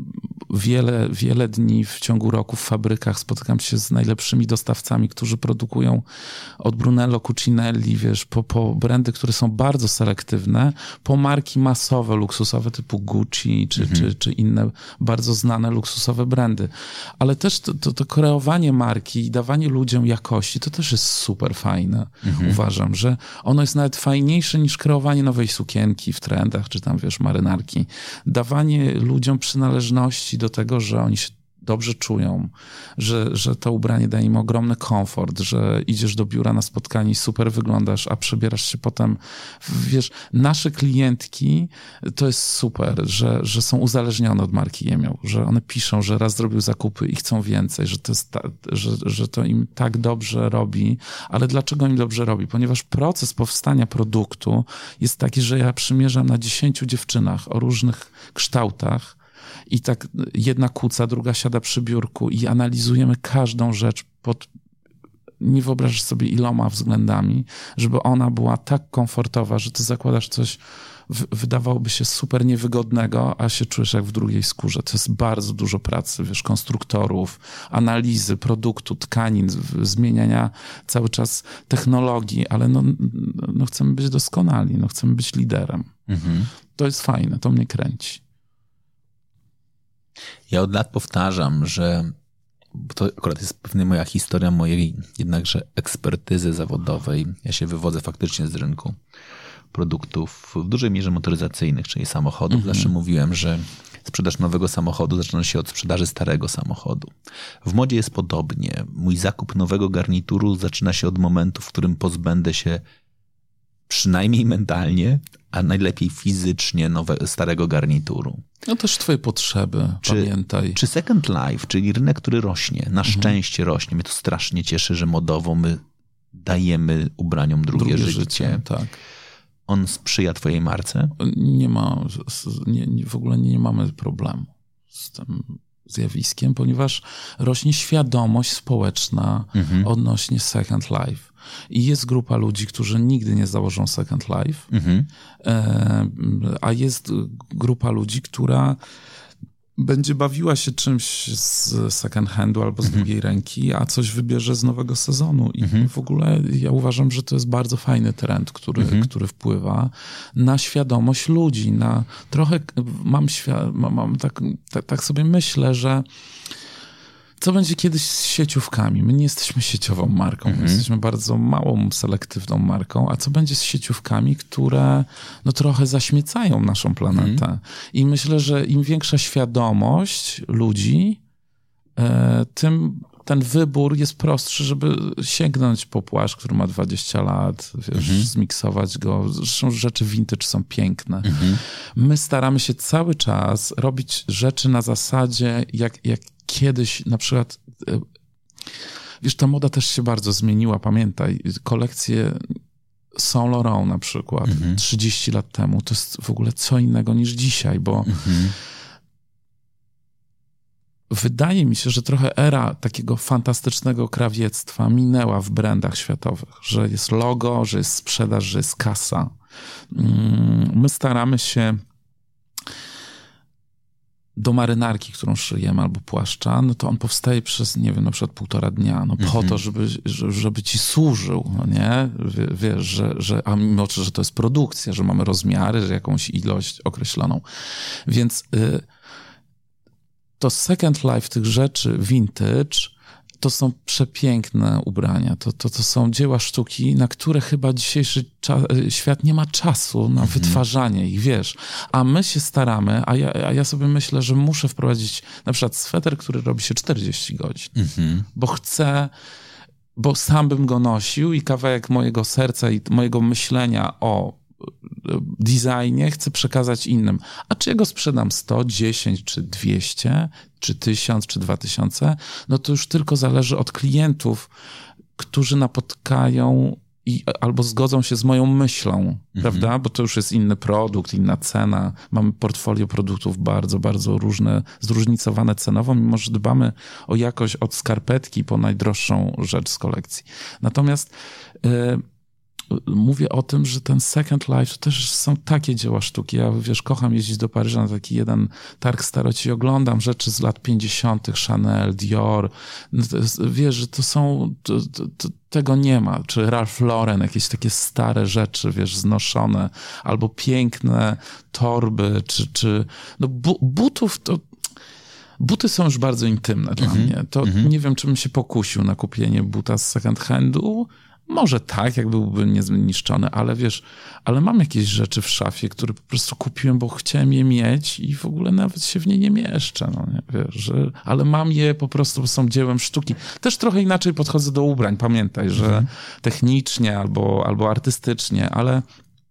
wiele, wiele dni w ciągu roku w fabrykach, spotykam się z najlepszymi dostawcami, którzy produkują od Brunello Cucinelli, wiesz, po, po brandy, które są bardzo selektywne, po marki masowe, luksusowe typu Gucci, czy, mhm. czy, czy inne bardzo znane luksusowe brandy. Ale też to, to, to kreowanie marki i dawanie ludziom jakości, to też jest super fajne. Mhm. Uważam, że ono jest nawet fajniejsze niż kreowanie nowej sukienki w trendach, czy tam, wiesz, marynarki. Dawanie ludziom przynależności do tego, że oni się dobrze czują, że, że to ubranie daje im ogromny komfort, że idziesz do biura na spotkanie i super wyglądasz, a przebierasz się potem, wiesz, nasze klientki to jest super, że, że są uzależnione od marki Jemioł, że one piszą, że raz zrobił zakupy i chcą więcej, że to, jest ta, że, że to im tak dobrze robi, ale dlaczego im dobrze robi? Ponieważ proces powstania produktu jest taki, że ja przymierzam na dziesięciu dziewczynach o różnych kształtach, i tak jedna kuca, druga siada przy biurku i analizujemy każdą rzecz pod, nie wyobrażasz sobie iloma względami, żeby ona była tak komfortowa, że ty zakładasz coś, w, wydawałoby się super niewygodnego, a się czujesz jak w drugiej skórze. To jest bardzo dużo pracy, wiesz, konstruktorów, analizy produktu, tkanin, zmieniania cały czas technologii, ale no, no chcemy być doskonali, no chcemy być liderem. Mhm. To jest fajne, to mnie kręci. Ja od lat powtarzam, że to akurat jest pewnie moja historia mojej jednakże ekspertyzy zawodowej. Ja się wywodzę faktycznie z rynku produktów w dużej mierze motoryzacyjnych, czyli samochodów. Mhm. Zawsze mówiłem, że sprzedaż nowego samochodu zaczyna się od sprzedaży starego samochodu. W modzie jest podobnie. Mój zakup nowego garnituru zaczyna się od momentu, w którym pozbędę się przynajmniej mentalnie, a najlepiej fizycznie nowe, starego garnituru. No też twoje potrzeby, czy, pamiętaj. Czy Second Life, czyli rynek, który rośnie, na mhm. szczęście rośnie. Mnie to strasznie cieszy, że modowo my dajemy ubraniom drugie, drugie życie. życie. Tak. On sprzyja twojej marce? Nie ma, nie, w ogóle nie mamy problemu z tym zjawiskiem, ponieważ rośnie świadomość społeczna mhm. odnośnie Second Life. I jest grupa ludzi, którzy nigdy nie założą Second Life, mhm. a jest grupa ludzi, która będzie bawiła się czymś z second handu albo z mhm. drugiej ręki, a coś wybierze z nowego sezonu. I mhm. w ogóle ja uważam, że to jest bardzo fajny trend, który, mhm. który wpływa na świadomość ludzi. Na trochę mam, świa- mam, mam tak, tak, tak sobie myślę, że co będzie kiedyś z sieciówkami? My nie jesteśmy sieciową marką, mhm. my jesteśmy bardzo małą, selektywną marką, a co będzie z sieciówkami, które no, trochę zaśmiecają naszą planetę? Mhm. I myślę, że im większa świadomość ludzi, e, tym ten wybór jest prostszy, żeby sięgnąć po płaszcz, który ma dwadzieścia lat, wiesz, mhm. zmiksować go. Zresztą rzeczy vintage są piękne. Mhm. My staramy się cały czas robić rzeczy na zasadzie, jak, jak kiedyś na przykład, wiesz, ta moda też się bardzo zmieniła, pamiętaj, kolekcje Saint Laurent na przykład mhm. trzydzieści lat temu, to jest w ogóle co innego niż dzisiaj, bo mhm. wydaje mi się, że trochę era takiego fantastycznego krawiectwa minęła w brandach światowych, że jest logo, że jest sprzedaż, że jest kasa. My staramy się do marynarki, którą szyjemy, albo płaszcza, no to on powstaje przez, nie wiem, na przykład półtora dnia, no po mm-hmm. to, żeby, żeby ci służył, no nie? Wiesz, że, że, a mimo, że to jest produkcja, że mamy rozmiary, że jakąś ilość określoną. Więc y, to Second Life tych rzeczy vintage to są przepiękne ubrania. To, to, to są dzieła sztuki, na które chyba dzisiejszy cza- świat nie ma czasu na mhm. wytwarzanie ich, wiesz. A my się staramy, a ja, a ja sobie myślę, że muszę wprowadzić na przykład sweter, który robi się czterdzieści godzin. Mhm. Bo chcę, bo sam bym go nosił i kawałek mojego serca i mojego myślenia o designie chcę przekazać innym. A czy ja go sprzedam sto, dziesięć, czy dwieście, czy tysiąc, czy dwa tysiące, no to już tylko zależy od klientów, którzy napotkają i albo zgodzą się z moją myślą, mhm. prawda? Bo to już jest inny produkt, inna cena. Mamy portfolio produktów bardzo, bardzo różne, zróżnicowane cenowo, mimo że dbamy o jakość od skarpetki po najdroższą rzecz z kolekcji. Natomiast yy, mówię o tym, że ten Second Life to też są takie dzieła sztuki. Ja, wiesz, kocham jeździć do Paryża na taki jeden targ staroci i oglądam rzeczy z lat pięćdziesiątych, Chanel, Dior. Wiesz, że to są, to, to, to, tego nie ma. Czy Ralph Lauren, jakieś takie stare rzeczy, wiesz, znoszone, albo piękne torby, czy, czy no bu, butów to buty są już bardzo intymne dla mm-hmm. mnie. To mm-hmm. nie wiem, czy bym się pokusił na kupienie buta z second handu. Może tak, jak byłby niezniszczony, ale wiesz, ale mam jakieś rzeczy w szafie, które po prostu kupiłem, bo chciałem je mieć i w ogóle nawet się w nie nie mieszczę, no nie, wiesz, że, ale mam je po prostu, bo są dziełem sztuki. Też trochę inaczej podchodzę do ubrań, pamiętaj, że mhm. technicznie albo, albo artystycznie, ale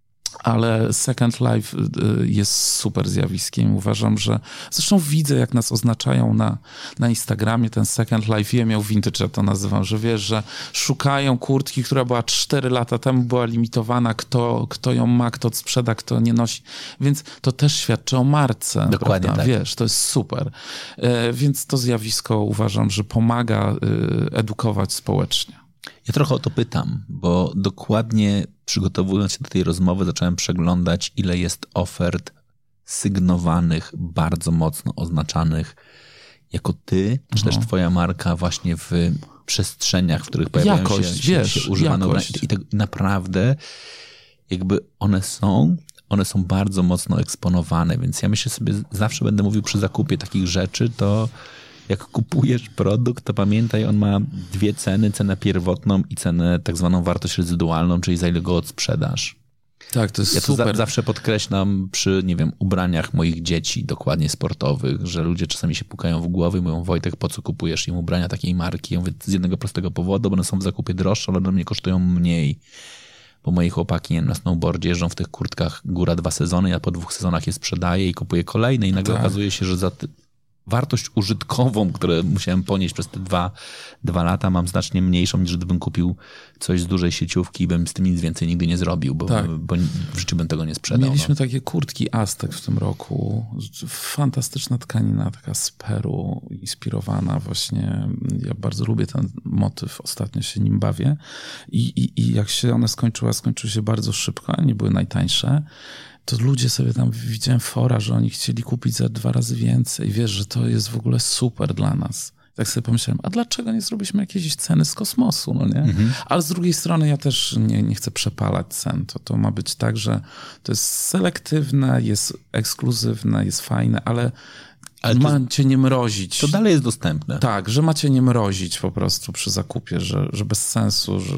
ale Second Life jest super zjawiskiem. Uważam, że... Zresztą widzę, jak nas oznaczają na, na Instagramie, ten Second Life. Ja miał vintage, ja to nazywam, że wiesz, że szukają kurtki, która była cztery lata temu, była limitowana, kto, kto ją ma, kto sprzeda, kto nie nosi. Więc to też świadczy o marce. Dokładnie prawda? Tak. Wiesz, to jest super. E, więc to zjawisko uważam, że pomaga e, edukować społecznie. Ja trochę o to pytam, bo dokładnie przygotowując się do tej rozmowy zacząłem przeglądać, ile jest ofert sygnowanych, bardzo mocno oznaczanych jako ty, no. czy też twoja marka właśnie w przestrzeniach, w których pojawiają jakość, się, wiesz, się używane ubrania. I tak naprawdę jakby one są, one są bardzo mocno eksponowane, więc ja myślę sobie, zawsze będę mówił przy zakupie takich rzeczy, to jak kupujesz produkt, to pamiętaj, on ma dwie ceny, cenę pierwotną i cenę tak zwaną wartość rezydualną, czyli za ile go odsprzedasz. Tak, to jest ja to super. Za, zawsze podkreślam przy, nie wiem, ubraniach moich dzieci, dokładnie sportowych, że ludzie czasami się pukają w głowy i mówią: Wojtek, po co kupujesz im ubrania takiej marki? Ja mówię: z jednego prostego powodu, bo one są w zakupie droższe, ale one mnie kosztują mniej. Bo moi chłopaki na snowboardzie jeżdżą w tych kurtkach góra dwa sezony, ja po dwóch sezonach je sprzedaję i kupuję kolejne i nagle tak. okazuje się, że za ty... wartość użytkową, którą musiałem ponieść przez te dwa, dwa lata, mam znacznie mniejszą, niż gdybym kupił coś z dużej sieciówki i bym z tym nic więcej nigdy nie zrobił, bo, tak. bo w życiu bym tego nie sprzedał. Mieliśmy no. takie kurtki Aztek w tym roku. Fantastyczna tkanina, taka z Peru, inspirowana właśnie. Ja bardzo lubię ten motyw, ostatnio się nim bawię. I, i, i jak się one skończyły, skończyły się bardzo szybko, nie były najtańsze. To ludzie sobie tam, widziałem fora, że oni chcieli kupić za dwa razy więcej. Wiesz, że to jest w ogóle super dla nas. Tak sobie pomyślałem, a dlaczego nie zrobiliśmy jakiejś ceny z kosmosu, no nie? Mhm. Ale z drugiej strony ja też nie, nie chcę przepalać cen. To, to ma być tak, że to jest selektywne, jest ekskluzywne, jest fajne, ale... Ale macie nie mrozić. To dalej jest dostępne. Tak, że macie nie mrozić po prostu przy zakupie, że, że bez sensu, że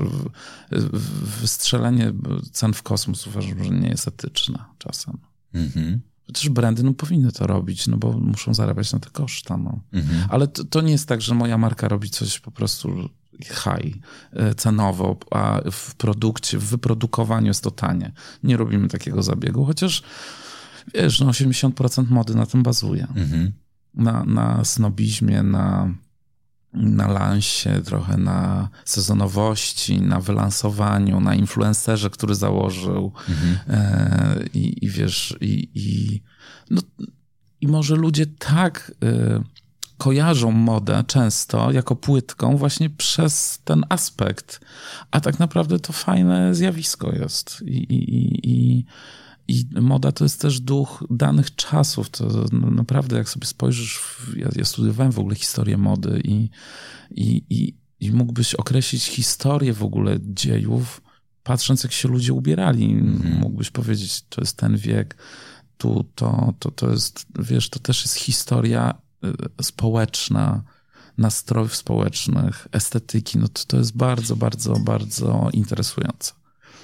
wystrzelenie cen w kosmos uważam, że nie jest etyczne czasem. Mhm. Chociaż brandy no, powinny to robić, no bo muszą zarabiać na te koszta. No. Mhm. Ale to, to nie jest tak, że moja marka robi coś po prostu high, cenowo, a w produkcie, w wyprodukowaniu jest to tanie. Nie robimy takiego zabiegu, chociaż wiesz, no osiemdziesiąt procent mody na tym bazuje. Mhm. Na, na snobizmie, na, na lansie, trochę na sezonowości, na wylansowaniu, na influencerze, który założył. Mhm. E, i, I wiesz, i, i, no, i może ludzie tak y, kojarzą modę często jako płytką właśnie przez ten aspekt. A tak naprawdę to fajne zjawisko jest. I, i, i I moda to jest też duch danych czasów. To no, naprawdę, jak sobie spojrzysz, w, ja, ja studiowałem w ogóle historię mody i, i, i, i mógłbyś określić historię w ogóle dziejów, patrząc jak się ludzie ubierali. Mm. Mógłbyś powiedzieć, to jest ten wiek, tu to, to, to jest, wiesz, to też jest historia społeczna, nastrojów społecznych, estetyki. No to, to jest bardzo, bardzo, bardzo interesujące.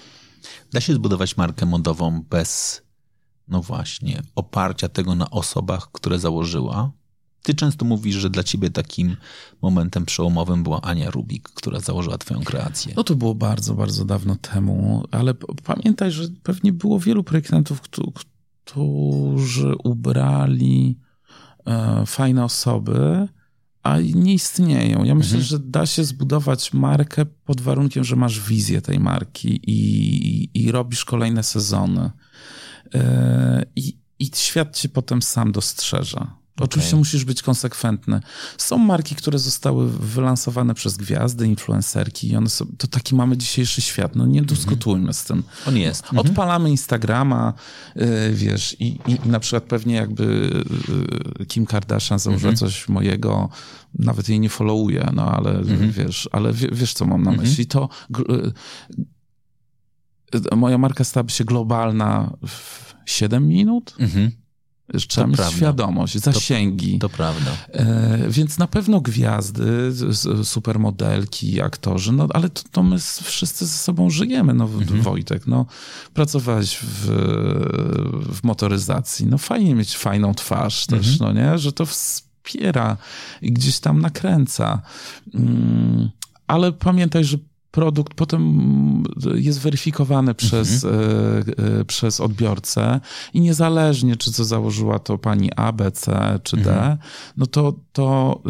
Da się zbudować markę modową bez, no właśnie, oparcia tego na osobach, które założyła? Ty często mówisz, że dla ciebie takim momentem przełomowym była Ania Rubik, która założyła twoją kreację. No to było bardzo, bardzo dawno temu, ale pamiętaj, że pewnie było wielu projektantów, którzy ubrali e, fajne osoby, a nie istnieją. Ja myślę, mhm. że da się zbudować markę pod warunkiem, że masz wizję tej marki i, i robisz kolejne sezony. Yy, i, I świat cię potem sam dostrzeże. Okay. Oczywiście musisz być konsekwentny. Są marki, które zostały wylansowane przez gwiazdy, influencerki i one są, to taki mamy dzisiejszy świat. No nie dyskutujmy mm-hmm. z tym. On jest. Odpalamy Instagrama, yy, wiesz, i, i, i na przykład pewnie jakby yy, Kim Kardashian założyła mm-hmm. coś mojego, nawet jej nie followuję, no ale mm-hmm. wiesz, ale w, wiesz, co mam na myśli. Mm-hmm. To yy, moja marka stałaby się globalna w siedem minut. Mhm. Trzeba to mieć prawda. Świadomość, zasięgi. To, to prawda. E, więc na pewno gwiazdy, supermodelki, aktorzy, no ale to, to my wszyscy ze sobą żyjemy. No mhm. Wojtek, no pracowałeś w, w motoryzacji, no fajnie mieć fajną twarz mhm. też, no nie? Że to wspiera i gdzieś tam nakręca. Mm, ale pamiętaj, że produkt potem jest weryfikowany przez, mhm. y, y, przez odbiorcę i niezależnie, czy co założyła to pani A, B, C czy D, mhm. no to, to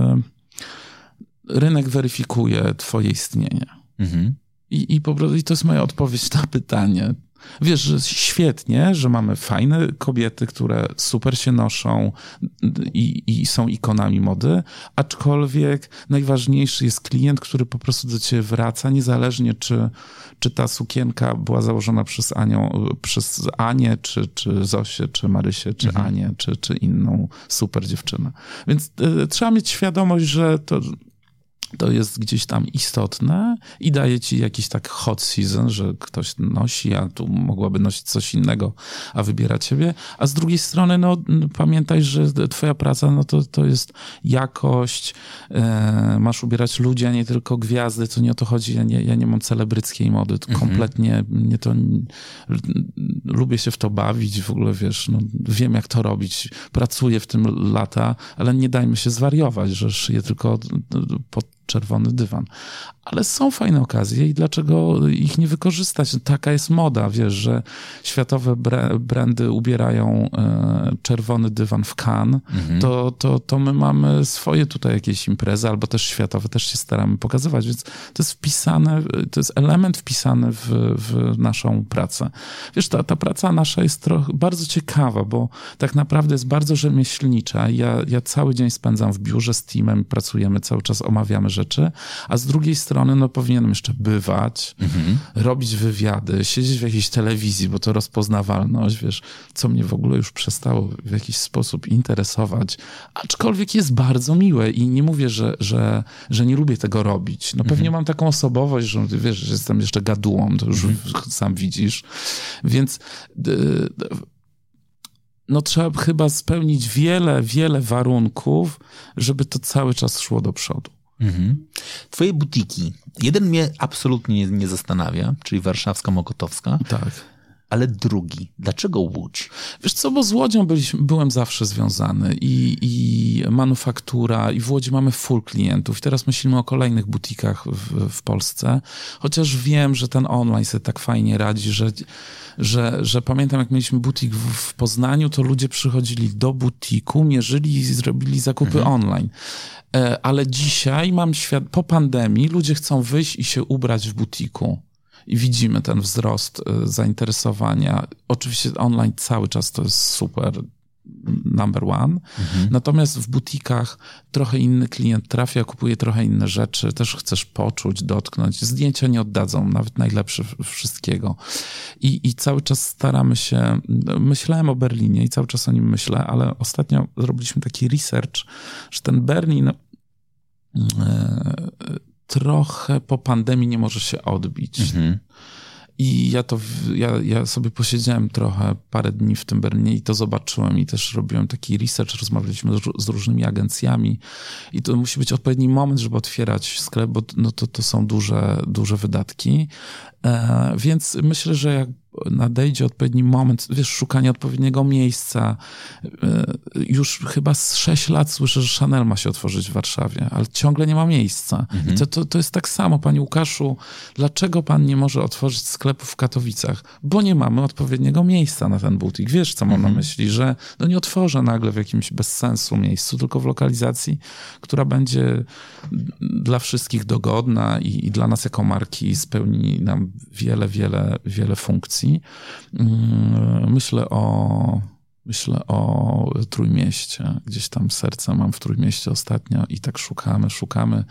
y, rynek weryfikuje twoje istnienie. Mhm. I, i, po prostu, I to jest moja odpowiedź na pytanie. Wiesz, że świetnie, że mamy fajne kobiety, które super się noszą i, i są ikonami mody, aczkolwiek najważniejszy jest klient, który po prostu do ciebie wraca, niezależnie czy, czy ta sukienka była założona przez Anią, przez Anię, czy, czy Zosię, czy Marysię, czy mhm. Anię, czy, czy inną super dziewczynę. Więc y, trzeba mieć świadomość, że to to jest gdzieś tam istotne i daje ci jakiś tak hot season, że ktoś nosi, a tu mogłaby nosić coś innego, a wybiera ciebie. A z drugiej strony, no pamiętaj, że twoja praca, no to, to jest jakość, e, masz ubierać ludzi, a nie tylko gwiazdy, to nie o to chodzi. Ja nie, ja nie mam celebryckiej mody, to mhm. kompletnie mnie to, lubię się w to bawić, w ogóle wiesz, no, wiem jak to robić, pracuję w tym lata, ale nie dajmy się zwariować, że szyję tylko pod czerwony dywan. Ale są fajne okazje i dlaczego ich nie wykorzystać? Taka jest moda, wiesz, że światowe brandy ubierają e, czerwony dywan w Cannes, mhm. to, to, to my mamy swoje tutaj jakieś imprezy, albo też światowe, też się staramy pokazywać, więc to jest wpisane, to jest element wpisany w, w naszą pracę. Wiesz, ta, ta praca nasza jest trochę bardzo ciekawa, bo tak naprawdę jest bardzo rzemieślnicza. Ja, ja cały dzień spędzam w biurze z teamem, pracujemy, cały czas omawiamy rzeczy, a z drugiej strony no powinienem jeszcze bywać, mhm. robić wywiady, siedzieć w jakiejś telewizji, bo to rozpoznawalność, wiesz, co mnie w ogóle już przestało w jakiś sposób interesować, aczkolwiek jest bardzo miłe i nie mówię, że, że, że nie lubię tego robić. No pewnie mhm. mam taką osobowość, że wiesz, że jestem jeszcze gadułą, to już mhm. sam widzisz, więc no trzeba chyba spełnić wiele, wiele warunków, żeby to cały czas szło do przodu. Mhm. Twoje butiki. Jeden mnie absolutnie nie, nie zastanawia, czyli warszawska, mokotowska. Tak. Ale drugi. Dlaczego Łódź? Wiesz co, bo z Łodzią byliśmy, byłem zawsze związany i, i manufaktura i w Łodzi mamy full klientów. I teraz myślimy o kolejnych butikach w, w Polsce. Chociaż wiem, że ten online sobie tak fajnie radzi, że, że, że pamiętam jak mieliśmy butik w, w Poznaniu, to ludzie przychodzili do butiku, mierzyli i zrobili zakupy mhm. online. Ale dzisiaj mam świat, po pandemii ludzie chcą wyjść i się ubrać w butiku. I widzimy ten wzrost zainteresowania. Oczywiście online cały czas to jest super number one. Mhm. Natomiast w butikach trochę inny klient trafia, kupuje trochę inne rzeczy. Też chcesz poczuć, dotknąć. Zdjęcia nie oddadzą, nawet najlepsze wszystkiego. I, i cały czas staramy się... Myślałem o Berlinie i cały czas o nim myślę, ale ostatnio zrobiliśmy taki research, że ten Berlin... Yy, trochę po pandemii nie może się odbić. Mhm. I ja to, ja, ja sobie posiedziałem trochę parę dni w tym Berlinie i to zobaczyłem i też robiłem taki research, rozmawialiśmy z, z różnymi agencjami i to musi być odpowiedni moment, żeby otwierać sklep, bo no to, to są duże, duże wydatki. E, więc myślę, że jak nadejdzie odpowiedni moment, wiesz, szukanie odpowiedniego miejsca. Już chyba z sześć lat słyszę, że Chanel ma się otworzyć w Warszawie, ale ciągle nie ma miejsca. Mhm. I to, to, to jest tak samo, panie Łukaszu, dlaczego pan nie może otworzyć sklepu w Katowicach? Bo nie mamy odpowiedniego miejsca na ten butik. Wiesz, co mam mhm. na myśli, że no nie otworzę nagle w jakimś bez sensu miejscu, tylko w lokalizacji, która będzie dla wszystkich dogodna i, i dla nas jako marki spełni nam wiele, wiele, wiele funkcji. Myślę o, myślę o Trójmieście. Gdzieś tam serce mam w Trójmieście ostatnio i tak szukamy, szukamy.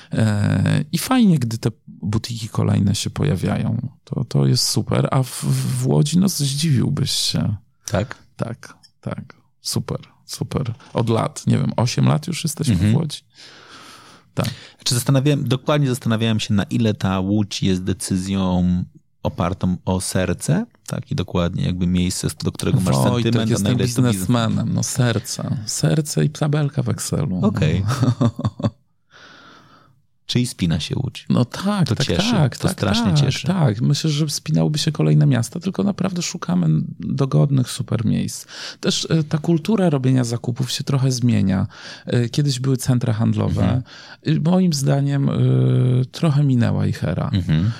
I fajnie, gdy te butiki kolejne się pojawiają. To, to jest super. A w, w Łodzi, no zdziwiłbyś się. Tak? Tak, tak. Super, super. Od lat, nie wiem, osiem lat już jesteśmy mhm. w Łodzi. Tak. Czy zastanawiałem, dokładnie zastanawiałem się, na ile ta Łódź jest decyzją opartą o serce, tak, i dokładnie jakby miejsce, do którego masz Wojtek, sentyment. Jestem biznesmenem, no serce. Serce i tabelka w Excelu. Okej. Okay. Czyli spina się Łódź. No tak, to tak, cieszy. tak. To tak, strasznie tak, cieszy. Tak, myślę, że wspinałyby się kolejne miasta, tylko naprawdę szukamy dogodnych super miejsc. Też ta kultura robienia zakupów się trochę zmienia. Kiedyś były centra handlowe. Mhm. Moim zdaniem trochę minęła ich era. Mhm.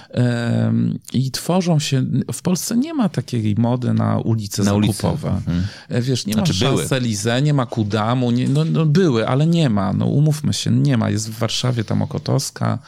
I tworzą się... W Polsce nie ma takiej mody na ulice na zakupowe. Mhm. Wiesz, nie znaczy ma Champs-Élysées, nie ma Kudamu, nie, no, no były, ale nie ma. No umówmy się, nie ma. Jest w Warszawie tam Mokotowska.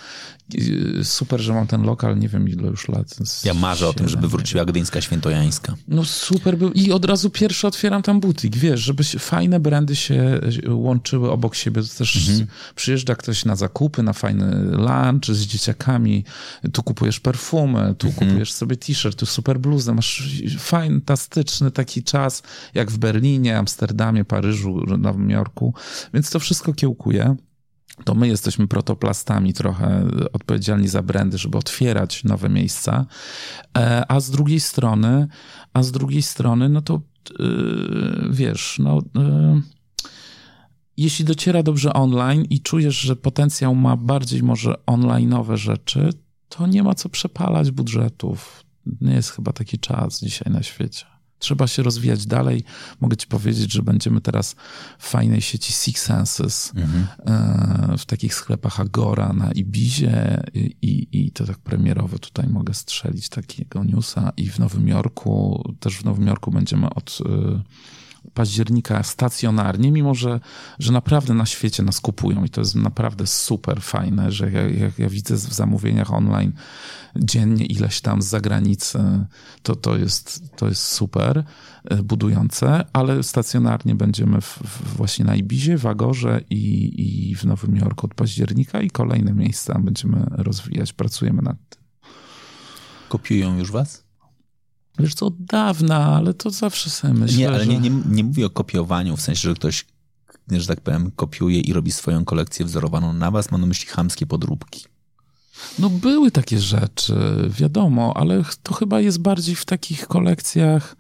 Super, że mam ten lokal, nie wiem ile już lat. Ja marzę o tym, żeby wróciła Gdyńska Świętojańska. No super był i od razu pierwszy otwieram tam butik, wiesz, żeby się, fajne brandy się łączyły obok siebie. To też mhm. przyjeżdża ktoś na zakupy, na fajny lunch z dzieciakami, tu kupujesz perfumy, tu mhm. kupujesz sobie t-shirt, tu super bluzę, masz fantastyczny taki czas, jak w Berlinie, Amsterdamie, Paryżu, Nowym Jorku, więc to wszystko kiełkuje. to my jesteśmy protoplastami trochę odpowiedzialni za brandy, żeby otwierać nowe miejsca, a z drugiej strony, a z drugiej strony, no to yy, wiesz, no yy, jeśli dociera dobrze online i czujesz, że potencjał ma bardziej może online'owe rzeczy, to nie ma co przepalać budżetów. Nie jest chyba taki czas dzisiaj na świecie. Trzeba się rozwijać dalej. Mogę ci powiedzieć, że będziemy teraz w fajnej sieci Six Senses, mhm. w takich sklepach Agora na Ibizie i, i, i to tak premierowe tutaj mogę strzelić takiego newsa i w Nowym Jorku, też w Nowym Jorku będziemy od października stacjonarnie, mimo że, że naprawdę na świecie nas kupują i to jest naprawdę super fajne, że jak, jak ja widzę w zamówieniach online dziennie ileś tam z zagranicy, to, to, jest, to jest super budujące, ale stacjonarnie będziemy w, w właśnie na Ibizie, w Agorze i, i w Nowym Jorku od października i kolejne miejsca będziemy rozwijać, pracujemy nad tym. Kopiują już was? Wiesz co, od dawna, ale to zawsze sobie myślę, Nie, ale że... nie, nie, nie mówię o kopiowaniu, w sensie, że ktoś, że tak powiem, kopiuje i robi swoją kolekcję wzorowaną na was, mam na myśli chamskie podróbki. No były takie rzeczy, wiadomo, ale to chyba jest bardziej w takich kolekcjach,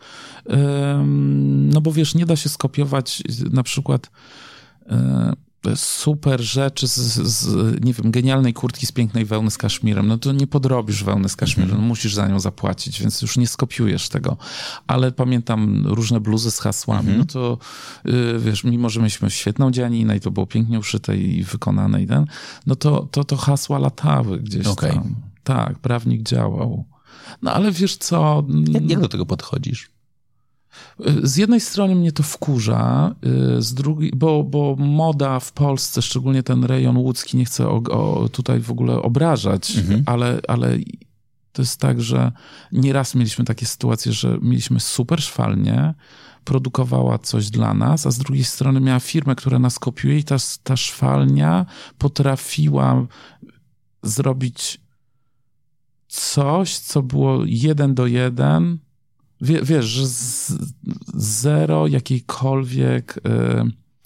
um, no bo wiesz, nie da się skopiować na przykład um, super rzeczy z, z, nie wiem, genialnej kurtki z pięknej wełny z kaszmirem, no to nie podrobisz wełny z kaszmirem, no musisz za nią zapłacić, więc już nie skopiujesz tego. Ale pamiętam różne bluzy z hasłami, mhm. no to yy, wiesz, mimo że mieliśmy świetną dzianinę i to było pięknie uszyte i wykonane i ten, no to, to, to hasła latały gdzieś okay. tam. Tak, prawnik działał. No ale wiesz co... Jak, jak do tego podchodzisz? Z jednej strony mnie to wkurza, z drugiej, bo, bo moda w Polsce, szczególnie ten rejon łódzki, nie chcę o, o, tutaj w ogóle obrażać, mhm. ale, ale to jest tak, że nieraz mieliśmy takie sytuacje, że mieliśmy super szwalnię, produkowała coś dla nas, a z drugiej strony miała firmę, która nas kopiuje i ta, ta szwalnia potrafiła zrobić coś, co było jeden do jeden. Wie, wiesz, że z, zero jakiejkolwiek e,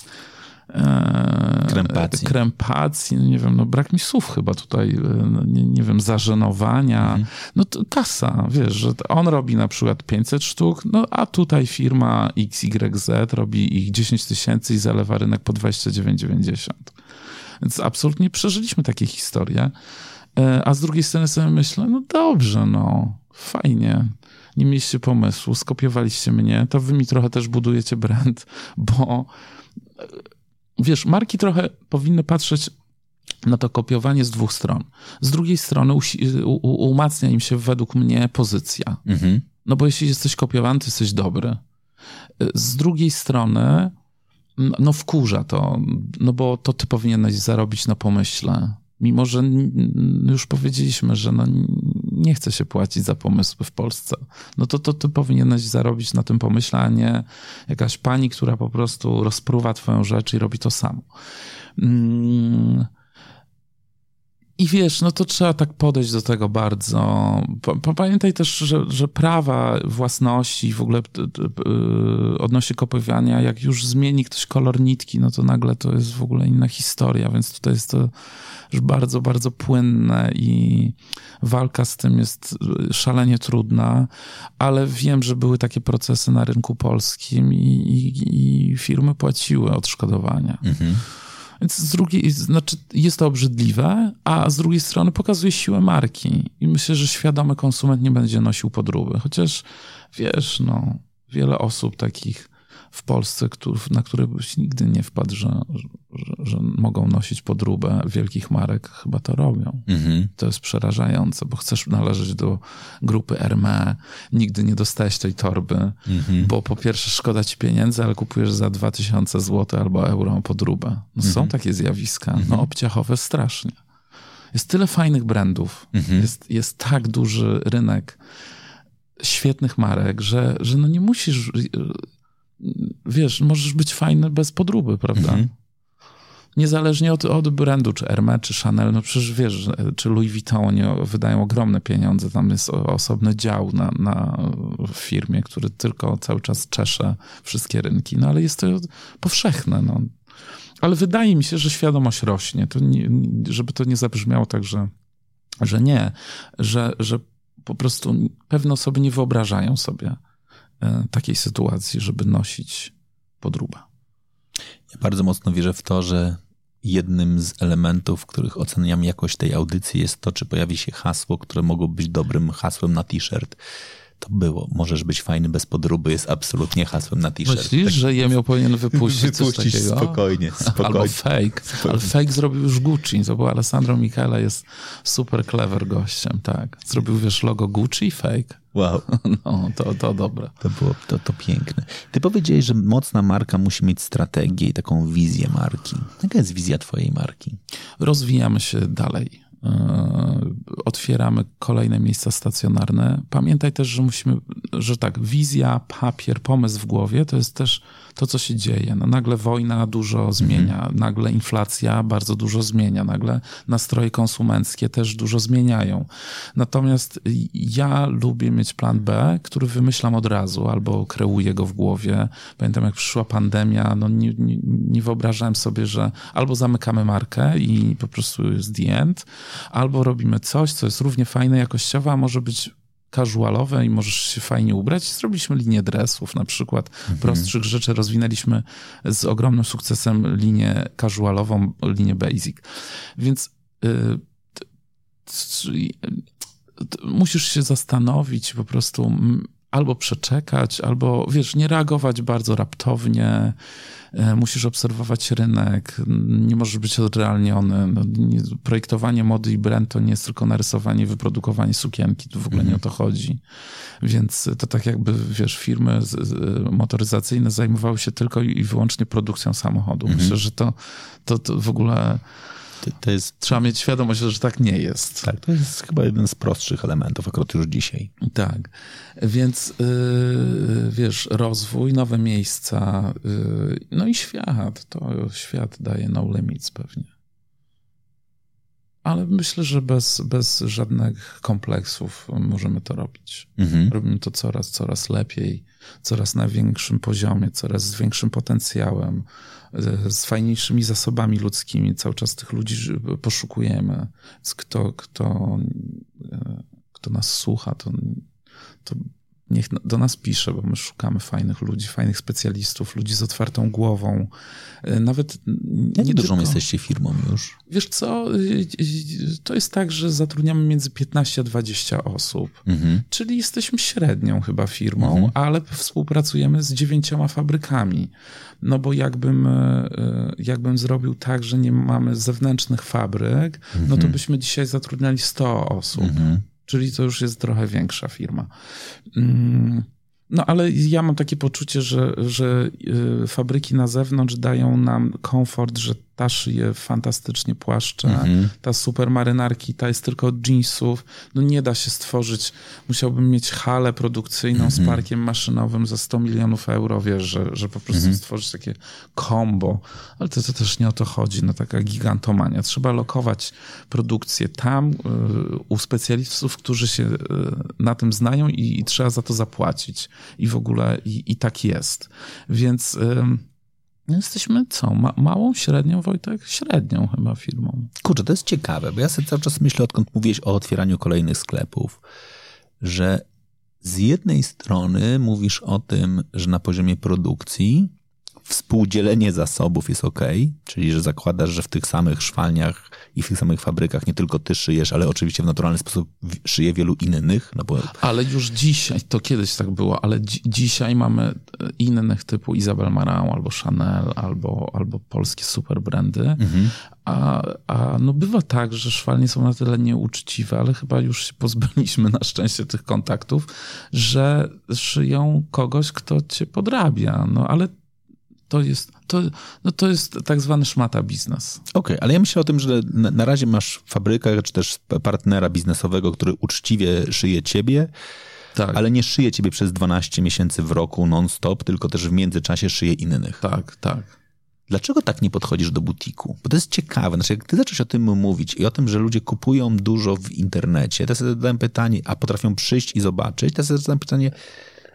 e, krępacji. krępacji, nie wiem, no brak mi słów chyba tutaj, no, nie, nie wiem, zażenowania. Mhm. No to kasa, wiesz, że on robi na przykład pięćset sztuk, no a tutaj firma X Y Z robi ich dziesięć tysięcy i zalewa rynek po dwadzieścia dziewięć dziewięćdziesiąt. Więc absolutnie przeżyliśmy takie historie. E, a z drugiej strony sobie myślę, no dobrze, no fajnie. Nie mieliście pomysłu, skopiowaliście mnie, to wy mi trochę też budujecie brand, bo wiesz, marki trochę powinny patrzeć na to kopiowanie z dwóch stron. Z drugiej strony usi- u- u- umacnia im się według mnie pozycja. Mhm. No bo jeśli jesteś kopiowany, to jesteś dobry. Z drugiej strony no wkurza to, no bo to ty powinieneś zarobić na pomyśle. Mimo że już powiedzieliśmy, że no nie chce się płacić za pomysły w Polsce, no to, to ty powinieneś zarobić na tym pomyśle, a nie jakaś pani, która po prostu rozpruwa twoją rzecz i robi to samo. I wiesz, no to trzeba tak podejść do tego bardzo. Pamiętaj też, że, że prawa własności w ogóle odnośnie kopiowania, jak już zmieni ktoś kolor nitki, no to nagle to jest w ogóle inna historia, więc tutaj jest to już bardzo, bardzo płynne i walka z tym jest szalenie trudna, ale wiem, że były takie procesy na rynku polskim i, i, i firmy płaciły odszkodowania. Mhm. Więc z drugiej, znaczy jest to obrzydliwe, a z drugiej strony pokazuje siłę marki i myślę, że świadomy konsument nie będzie nosił podróby. Chociaż wiesz, no, wiele osób takich w Polsce, na które byś nigdy nie wpadł, że, że, że mogą nosić podróbę wielkich marek, chyba to robią. Mhm. To jest przerażające, bo chcesz należeć do grupy Hermès, nigdy nie dostałeś tej torby, mhm. bo po pierwsze szkoda ci pieniędzy, ale kupujesz za dwa tysiące złotych albo euro podróbę. No mhm. Są takie zjawiska, mhm. no obciachowe strasznie. Jest tyle fajnych brandów, mhm. jest, jest tak duży rynek świetnych marek, że, że no nie musisz... Wiesz, możesz być fajny bez podróby, prawda? Mhm. Niezależnie od, od brandu, czy Hermès, czy Chanel, no przecież wiesz, czy Louis Vuitton, oni wydają ogromne pieniądze, tam jest osobny dział na, na firmie, który tylko cały czas czesze wszystkie rynki, no ale jest to powszechne, no. Ale wydaje mi się, że świadomość rośnie. To nie, żeby to nie zabrzmiało tak, że, że nie, że, że po prostu pewne osoby nie wyobrażają sobie takiej sytuacji, żeby nosić podróbę. Ja bardzo mocno wierzę w to, że jednym z elementów, w których oceniam jakość tej audycji, jest to, czy pojawi się hasło, które mogło być dobrym hasłem na t-shirt. To było. Możesz być fajny bez podróby jest absolutnie hasłem na t-shirt. Myślisz, tak, że Jemio powinien wypuścić coś takiego? Spokojnie, spokojnie. Albo fake. Spokojnie. Ale fake zrobił już Gucci. To był Alessandro Michele, jest super clever gościem, tak. Zrobił, wiesz, logo Gucci i fake. Wow. No, to, to dobre. To było to, to piękne. Ty powiedziałeś, że mocna marka musi mieć strategię i taką wizję marki. Jaka jest wizja twojej marki? Rozwijamy się dalej. Otwieramy kolejne miejsca stacjonarne. Pamiętaj też, że musimy, że tak, wizja, papier, pomysł w głowie to jest też to, co się dzieje. No, nagle wojna dużo zmienia, mhm. nagle inflacja bardzo dużo zmienia, nagle nastroje konsumenckie też dużo zmieniają. Natomiast ja lubię mieć plan B, który wymyślam od razu albo kreuję go w głowie. Pamiętam, jak przyszła pandemia, no nie, nie, nie wyobrażałem sobie, że albo zamykamy markę i po prostu jest the end, albo robimy coś, co jest równie fajne jakościowe, a może być casualowe i możesz się fajnie ubrać. Zrobiliśmy linię dresów, na przykład mhm. prostszych rzeczy. Rozwinęliśmy z ogromnym sukcesem linię casualową, linię basic. Więc y, t, t, t, musisz się zastanowić, po prostu m, albo przeczekać, albo wiesz, nie reagować bardzo raptownie. Musisz obserwować rynek, nie możesz być odrealniony. No, nie, projektowanie mody i brand to nie jest tylko narysowanie, wyprodukowanie sukienki, tu w ogóle mm. nie o to chodzi. Więc to tak jakby, wiesz, firmy z, z, motoryzacyjne zajmowały się tylko i wyłącznie produkcją samochodu. Mm. Myślę, że to, to, to w ogóle... To, to jest... Trzeba mieć świadomość, że tak nie jest. Tak, to jest chyba jeden z prostszych elementów, akurat już dzisiaj. Tak, więc yy, wiesz, rozwój, nowe miejsca, yy, no i świat. To świat daje no limits pewnie. Ale myślę, że bez, bez żadnych kompleksów możemy to robić. Mhm. Robimy to coraz, coraz lepiej, coraz na większym poziomie, coraz z większym potencjałem, z fajniejszymi zasobami ludzkimi. Cały czas tych ludzi poszukujemy. Kto, kto, kto nas słucha, to, to niech do nas pisze, bo my szukamy fajnych ludzi, fajnych specjalistów, ludzi z otwartą głową. Nawet Jak nie dużą tylko... jesteście firmą już? Wiesz co, to jest tak, że zatrudniamy między piętnaście a dwadzieścia osób, mhm. czyli jesteśmy średnią chyba firmą, mhm. ale współpracujemy z dziewięcioma fabrykami. No bo jakbym, jakbym zrobił tak, że nie mamy zewnętrznych fabryk, mhm. no to byśmy dzisiaj zatrudniali sto osób. Mhm. Czyli to już jest trochę większa firma. No ale ja mam takie poczucie, że, że fabryki na zewnątrz dają nam komfort, że ta szyje fantastycznie płaszcze, mm-hmm. ta super marynarki, ta jest tylko od jeansów. No nie da się stworzyć. Musiałbym mieć halę produkcyjną mm-hmm. z parkiem maszynowym za sto milionów euro, wiesz, że, że po prostu mm-hmm. stworzyć takie combo. Ale to, to też nie o to chodzi, no taka gigantomania. Trzeba lokować produkcję tam y, u specjalistów, którzy się y, na tym znają i, i trzeba za to zapłacić. I w ogóle i, i tak jest. Więc... Y, No jesteśmy co? Ma- małą, średnią, Wojtek? Średnią chyba firmą. Kurczę, to jest ciekawe, bo ja sobie cały czas myślę, odkąd mówiłeś o otwieraniu kolejnych sklepów, że z jednej strony mówisz o tym, że na poziomie produkcji współdzielenie zasobów jest ok, czyli że zakładasz, że w tych samych szwalniach i w tych samych fabrykach nie tylko ty szyjesz, ale oczywiście w naturalny sposób szyje wielu innych. No bo... Ale już dzisiaj, to kiedyś tak było, ale dzi- dzisiaj mamy innych typu Isabel Marant albo Chanel, albo, albo polskie super brandy. Mhm. A, a no bywa tak, że szwalnie są na tyle nieuczciwe, ale chyba już się pozbyliśmy na szczęście tych kontaktów, że szyją kogoś, kto cię podrabia. No ale To jest, to, no to jest tak zwany szmata biznes. Okej, okay, ale ja myślę o tym, że na, na razie masz fabrykę, czy też partnera biznesowego, który uczciwie szyje ciebie, tak. ale nie szyje ciebie przez dwanaście miesięcy w roku non-stop, tylko też w międzyczasie szyje innych. Tak, tak. Dlaczego tak nie podchodzisz do butiku? Bo to jest ciekawe. Znaczy, jak ty zacząłeś o tym mówić i o tym, że ludzie kupują dużo w internecie, to sobie zadałem pytanie, a potrafią przyjść i zobaczyć, to sobie zadałem pytanie,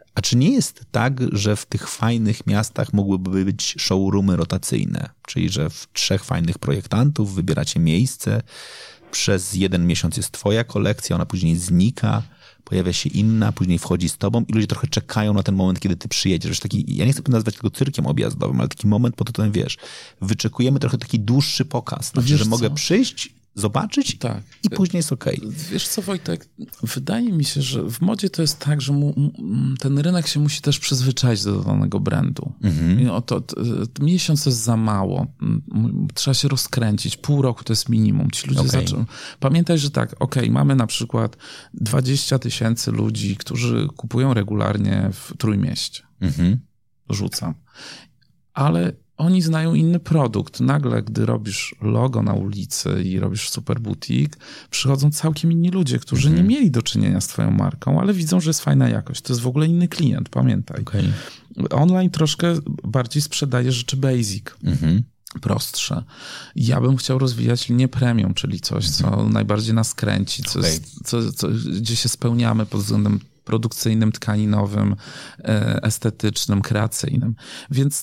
A czy nie jest tak, że w tych fajnych miastach mogłyby być showroomy rotacyjne? Czyli, że w trzech fajnych projektantów wybieracie miejsce, przez jeden miesiąc jest twoja kolekcja, ona później znika, pojawia się inna, później wchodzi z tobą i ludzie trochę czekają na ten moment, kiedy ty przyjedziesz. Wiesz, taki, ja nie chcę nazwać tego cyrkiem objazdowym, ale taki moment pod tytułem, wiesz, wyczekujemy trochę taki dłuższy pokaz. Znaczy, że co? mogę przyjść, zobaczyć tak. i później jest okej. Okay. Wiesz co, Wojtek, wydaje mi się, że w modzie to jest tak, że mu, ten rynek się musi też przyzwyczaić do danego brandu. Mhm. I oto, to, to, miesiąc to jest za mało. Trzeba się rozkręcić. Pół roku to jest minimum. Ci ludzie okay. zaczną... Pamiętaj, że tak, okej, okay, mamy na przykład dwadzieścia tysięcy ludzi, którzy kupują regularnie w Trójmieście. Mhm. Rzucam. Ale oni znają inny produkt. Nagle, gdy robisz logo na ulicy i robisz super butik, przychodzą całkiem inni ludzie, którzy mm-hmm. nie mieli do czynienia z twoją marką, ale widzą, że jest fajna jakość. To jest w ogóle inny klient, pamiętaj. Okay. Online troszkę bardziej sprzedaje rzeczy basic. Mm-hmm. Prostsze. Ja bym chciał rozwijać linię premium, czyli coś, co mm-hmm. najbardziej nas kręci, co okay. jest, co, co, gdzie się spełniamy pod względem produkcyjnym, tkaninowym, estetycznym, kreacyjnym. Więc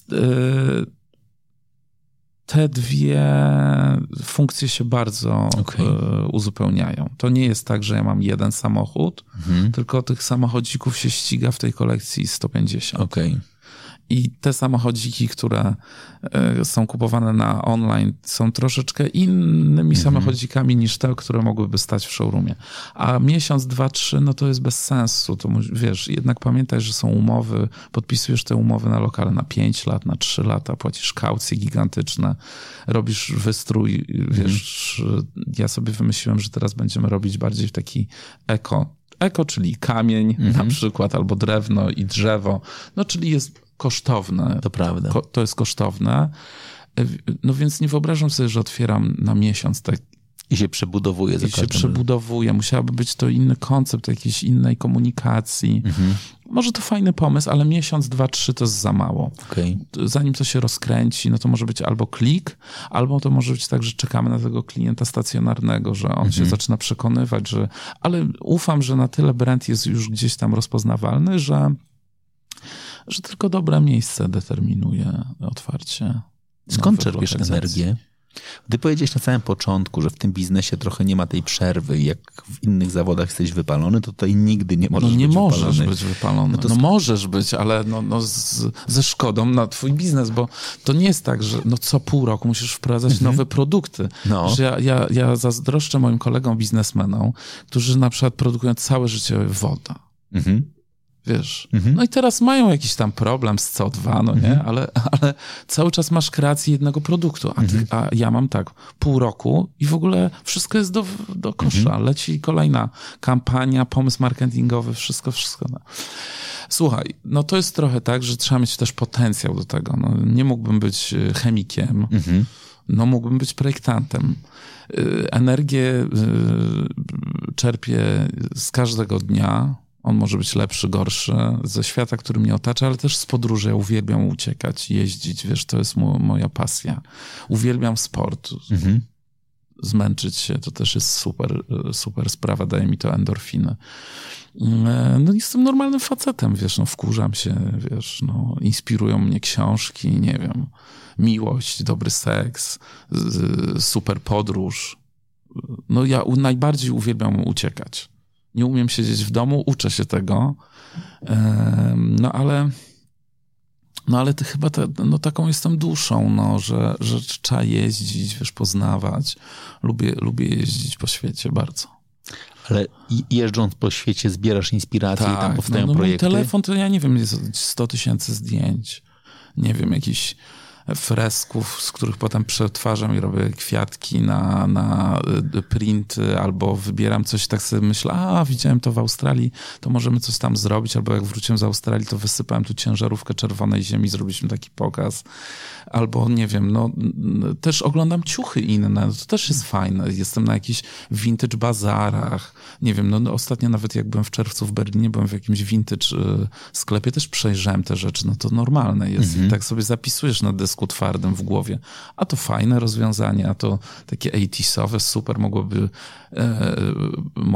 te dwie funkcje się bardzo okay. uzupełniają. To nie jest tak, że ja mam jeden samochód, mhm. tylko tych samochodzików się ściga w tej kolekcji sto pięćdziesiąt. Okay. I te samochodziki, które są kupowane na online, są troszeczkę innymi mhm. samochodzikami niż te, które mogłyby stać w showroomie. A miesiąc, dwa, trzy, no to jest bez sensu. To wiesz, jednak pamiętaj, że są umowy, podpisujesz te umowy na lokale na pięć lat, na trzy lata, płacisz kaucje gigantyczne, robisz wystrój, wiesz, mhm. ja sobie wymyśliłem, że teraz będziemy robić bardziej w taki eko. Eko, czyli kamień mhm. na przykład, albo drewno i drzewo, no czyli jest kosztowne. To prawda. Ko- to jest kosztowne. No więc nie wyobrażam sobie, że otwieram na miesiąc tak. I się przebudowuje. I się przebudowuje. Musiałaby być to inny koncept jakiejś innej komunikacji. Mhm. Może to fajny pomysł, ale miesiąc, dwa, trzy to jest za mało. Okay. Zanim to się rozkręci, no to może być albo klik, albo to może być tak, że czekamy na tego klienta stacjonarnego, że on mhm. się zaczyna przekonywać, że... Ale ufam, że na tyle brand jest już gdzieś tam rozpoznawalny, że że tylko dobre miejsce determinuje otwarcie. Skąd czerpiesz energię? Ty powiedziałeś na samym początku, że w tym biznesie trochę nie ma tej przerwy. Jak w innych zawodach jesteś wypalony, to tutaj nigdy nie możesz no nie być możesz wypalony. być wypalony. No, to no sk- możesz być, ale no, no z, ze szkodą na twój biznes, bo to nie jest tak, że no co pół roku musisz wprowadzać mhm. nowe produkty. No. Że ja, ja, ja zazdroszczę moim kolegom biznesmenom, którzy na przykład produkują całe życie wodę. Mhm. Wiesz, mhm. no i teraz mają jakiś tam problem z C O dwa, no nie, mhm. ale, ale cały czas masz kreację jednego produktu, a, ty, a ja mam tak pół roku i w ogóle wszystko jest do, do kosza. Mhm. Leci kolejna kampania, pomysł marketingowy, wszystko, wszystko. No. Słuchaj, no to jest trochę tak, że trzeba mieć też potencjał do tego. No, nie mógłbym być chemikiem, mhm. no mógłbym być projektantem. Energię czerpię z każdego dnia. On może być lepszy, gorszy, ze świata, który mnie otacza, ale też z podróży. Ja uwielbiam uciekać, jeździć, wiesz, to jest mo- moja pasja. Uwielbiam sport. Mhm. Zmęczyć się, to też jest super, super sprawa, daje mi to endorfiny. No jestem normalnym facetem, wiesz, no wkurzam się, wiesz, no inspirują mnie książki, nie wiem, miłość, dobry seks, super podróż. No ja najbardziej uwielbiam uciekać. Nie umiem siedzieć w domu, uczę się tego, no ale, no ale ty chyba te, no taką jestem duszą, no, że, że trzeba jeździć, wiesz, poznawać. Lubię, lubię jeździć po świecie bardzo. Ale jeżdżąc po świecie zbierasz inspiracje tak, i tam powstają no, no projekty? Mój telefon to ja nie wiem, jest sto tysięcy zdjęć, nie wiem, jakiś fresków, z których potem przetwarzam i robię kwiatki na, na printy, albo wybieram coś, tak sobie myślę, a widziałem to w Australii, to możemy coś tam zrobić, albo jak wróciłem z Australii, to wysypałem tu ciężarówkę czerwonej ziemi, zrobiliśmy taki pokaz, albo nie wiem, no też oglądam ciuchy inne, to też jest fajne, jestem na jakichś vintage bazarach, nie wiem, no, no ostatnio nawet jak byłem w czerwcu w Berlinie, byłem w jakimś vintage sklepie, też przejrzałem te rzeczy, no to normalne jest mhm. i tak sobie zapisujesz na dysku twardym w głowie, a to fajne rozwiązanie, a to takie osiemdziesiątowe, super, mogłoby, e, mogłoby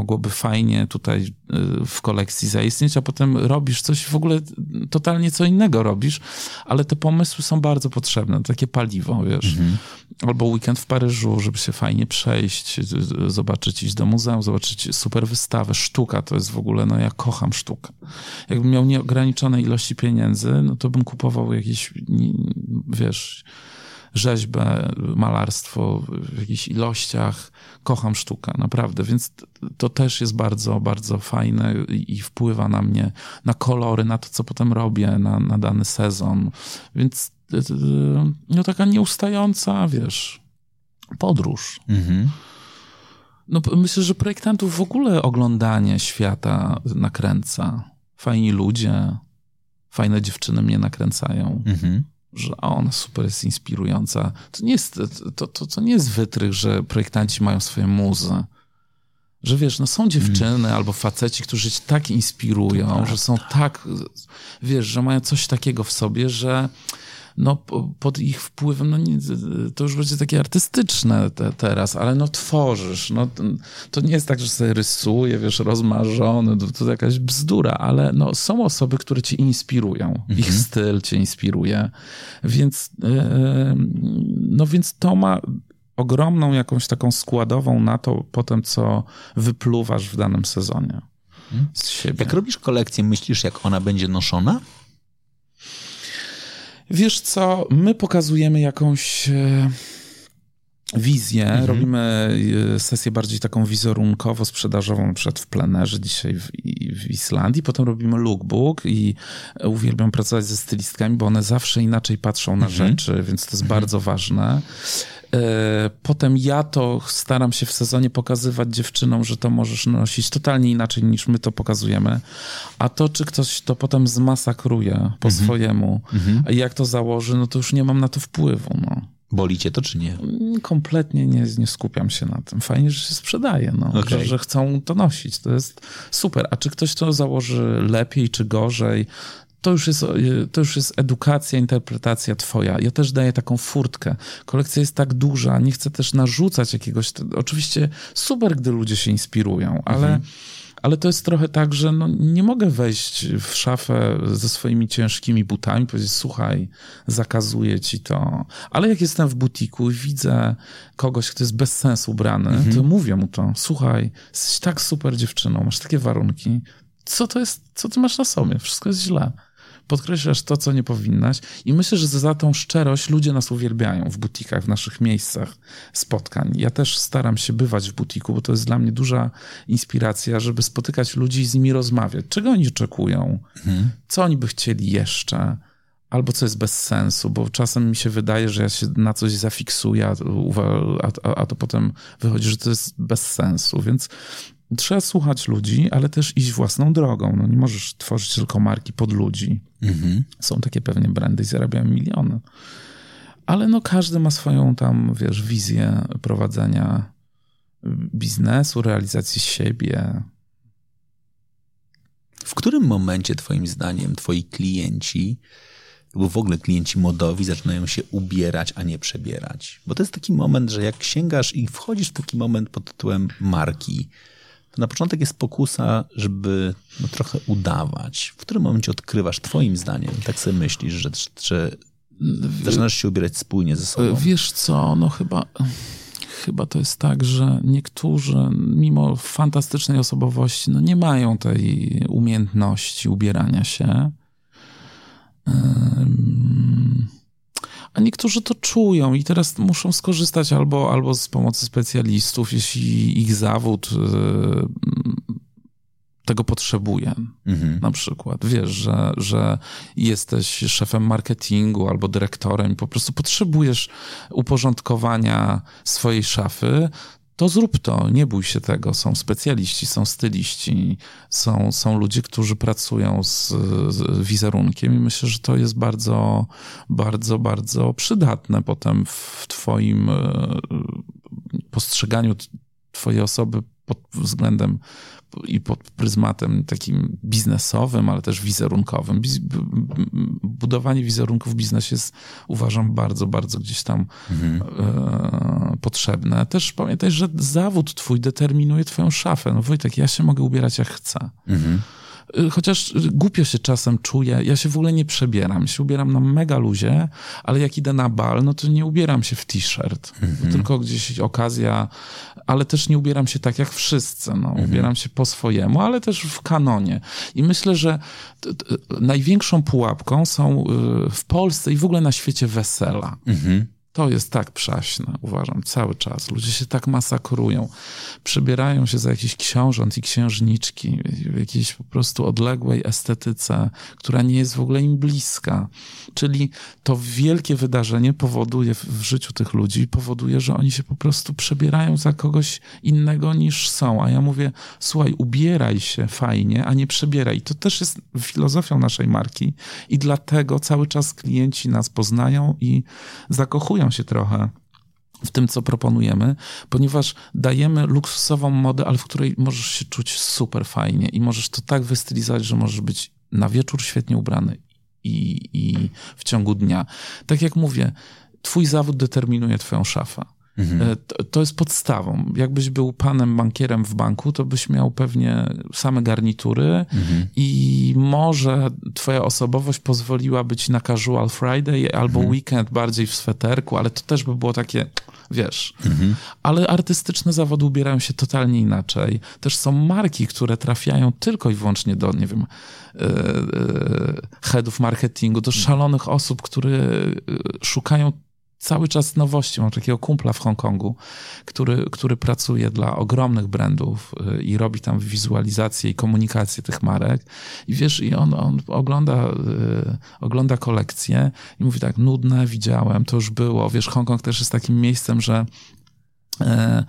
mogłoby fajnie tutaj w kolekcji zaistnieć, a potem robisz coś w ogóle totalnie co innego robisz, ale te pomysły są bardzo potrzebne, takie paliwo, wiesz. Mhm. Albo weekend w Paryżu, żeby się fajnie przejść, zobaczyć, iść do muzeum, zobaczyć super wystawę. Sztuka to jest w ogóle, no ja kocham sztukę. Jakbym miał nieograniczone ilości pieniędzy, no to bym kupował jakieś, wiesz, rzeźbę, malarstwo w jakichś ilościach. Kocham sztukę, naprawdę. Więc to też jest bardzo, bardzo fajne i wpływa na mnie, na kolory, na to, co potem robię, na, na dany sezon. Więc no taka nieustająca, wiesz, podróż. Mhm. No myślę, że projektantów w ogóle oglądanie świata nakręca. Fajni ludzie, fajne dziewczyny mnie nakręcają. Mhm. Że ona super jest inspirująca. To nie jest, to, to, to nie jest wytrych, że projektanci mają swoje muzy. Że wiesz, no są dziewczyny mm. albo faceci, którzy cię tak inspirują, to że są tak, wiesz, że mają coś takiego w sobie, że no pod ich wpływem, no nie, to już będzie takie artystyczne te, teraz, ale no tworzysz, no to, to nie jest tak, że sobie rysuje, wiesz, rozmarzony, to, to jakaś bzdura, ale no są osoby, które cię inspirują, mhm. ich styl cię inspiruje, więc yy, no więc to ma ogromną jakąś taką składową na to potem, co wypluwasz w danym sezonie z siebie. Jak robisz kolekcję, myślisz, jak ona będzie noszona? Wiesz co, my pokazujemy jakąś e, wizję, mhm. robimy sesję bardziej taką wizerunkowo-sprzedażową, na przykład w plenerze dzisiaj w, w Islandii, potem robimy lookbook i uwielbiam pracować ze stylistkami, bo one zawsze inaczej patrzą na mhm. rzeczy, więc to jest mhm. bardzo ważne. Potem ja to staram się w sezonie pokazywać dziewczynom, że to możesz nosić totalnie inaczej niż my to pokazujemy, a to, czy ktoś to potem zmasakruje po mhm. swojemu, mhm. a jak to założy, no to już nie mam na to wpływu. No. Boli cię to, czy nie? Kompletnie nie, nie skupiam się na tym. Fajnie, że się sprzedaje, no, okay. że, że chcą to nosić. To jest super. A czy ktoś to założy lepiej, czy gorzej, To już, jest, to już jest edukacja, interpretacja twoja. Ja też daję taką furtkę. Kolekcja jest tak duża, nie chcę też narzucać jakiegoś... Oczywiście super, gdy ludzie się inspirują, ale, mhm. ale to jest trochę tak, że no, nie mogę wejść w szafę ze swoimi ciężkimi butami i powiedzieć, słuchaj, zakazuję ci to. Ale jak jestem w butiku i widzę kogoś, kto jest bez sensu ubrany, mhm. to mówię mu to, słuchaj, jesteś tak super dziewczyną, masz takie warunki, co to jest, co ty masz na sobie? Wszystko jest źle. Podkreślasz to, co nie powinnaś i myślę, że za tą szczerość ludzie nas uwielbiają w butikach, w naszych miejscach spotkań. Ja też staram się bywać w butiku, bo to jest dla mnie duża inspiracja, żeby spotykać ludzi i z nimi rozmawiać. Czego oni oczekują? Mhm. Co oni by chcieli jeszcze? Albo co jest bez sensu, bo czasem mi się wydaje, że ja się na coś zafiksuję, a, a, a to potem wychodzi, że to jest bez sensu, więc trzeba słuchać ludzi, ale też iść własną drogą. No nie możesz tworzyć tylko marki pod ludzi. Mhm. Są takie pewnie brandy i zarabiają miliony. Ale no każdy ma swoją tam, wiesz, wizję prowadzenia biznesu, realizacji siebie. W którym momencie twoim zdaniem twoi klienci lub w ogóle klienci modowi zaczynają się ubierać, a nie przebierać? Bo to jest taki moment, że jak sięgasz i wchodzisz w taki moment pod tytułem marki, to na początek jest pokusa, żeby no, trochę udawać. W którym momencie odkrywasz, twoim zdaniem, tak sobie myślisz, że, że zaczynasz się ubierać spójnie ze sobą? Wiesz co, no chyba, chyba to jest tak, że niektórzy, mimo fantastycznej osobowości, no nie mają tej umiejętności ubierania się. Um, A niektórzy to czują i teraz muszą skorzystać albo, albo z pomocy specjalistów, jeśli ich zawód y, tego potrzebuje. Mhm. Na przykład. Wiesz, że, że jesteś szefem marketingu albo dyrektorem i po prostu potrzebujesz uporządkowania swojej szafy, to zrób to, nie bój się tego. Są specjaliści, są styliści, są, są ludzie, którzy pracują z, z wizerunkiem i myślę, że to jest bardzo, bardzo, bardzo przydatne potem w twoim postrzeganiu twojej osoby pod względem i pod pryzmatem takim biznesowym, ale też wizerunkowym. Biz, budowanie wizerunku w biznesie jest, uważam, bardzo, bardzo gdzieś tam mhm. e, potrzebne. Też pamiętaj, że zawód twój determinuje twoją szafę. No Wojtek, ja się mogę ubierać jak chcę. Mhm. Chociaż głupio się czasem czuję, ja się w ogóle nie przebieram, się ubieram na mega luzie, ale jak idę na bal, no to nie ubieram się w t-shirt, mm-hmm. tylko gdzieś okazja, ale też nie ubieram się tak jak wszyscy, no, mm-hmm. ubieram się po swojemu, ale też w kanonie. I myślę, że t- t- największą pułapką są y, w Polsce i w ogóle na świecie wesela. Mm-hmm. To jest tak przaśne, uważam, cały czas. Ludzie się tak masakrują. Przebierają się za jakiś książąt i księżniczki w jakiejś po prostu odległej estetyce, która nie jest w ogóle im bliska. Czyli to wielkie wydarzenie powoduje w życiu tych ludzi, powoduje, że oni się po prostu przebierają za kogoś innego niż są. A ja mówię, słuchaj, ubieraj się fajnie, a nie przebieraj. I to też jest filozofią naszej marki i dlatego cały czas klienci nas poznają i zakochują się trochę w tym, co proponujemy, ponieważ dajemy luksusową modę, ale w której możesz się czuć super fajnie i możesz to tak wystylizować, że możesz być na wieczór świetnie ubrany i, i w ciągu dnia. Tak jak mówię, twój zawód determinuje twoją szafę. Mhm. To, to jest podstawą. Jakbyś był panem bankierem w banku, to byś miał pewnie same garnitury mhm. i może twoja osobowość pozwoliła ci na casual Friday albo mhm. weekend bardziej w sweterku, ale to też by było takie, wiesz. Mhm. Ale artystyczne zawody ubierają się totalnie inaczej. Też są marki, które trafiają tylko i wyłącznie do, nie wiem, headów marketingu, do szalonych osób, które szukają cały czas nowości. Mam takiego kumpla w Hongkongu, który, który pracuje dla ogromnych brandów i robi tam wizualizację i komunikację tych marek. I wiesz, i on, on ogląda, y, ogląda kolekcję i mówi tak, nudne, widziałem, to już było. Wiesz, Hongkong też jest takim miejscem, że y,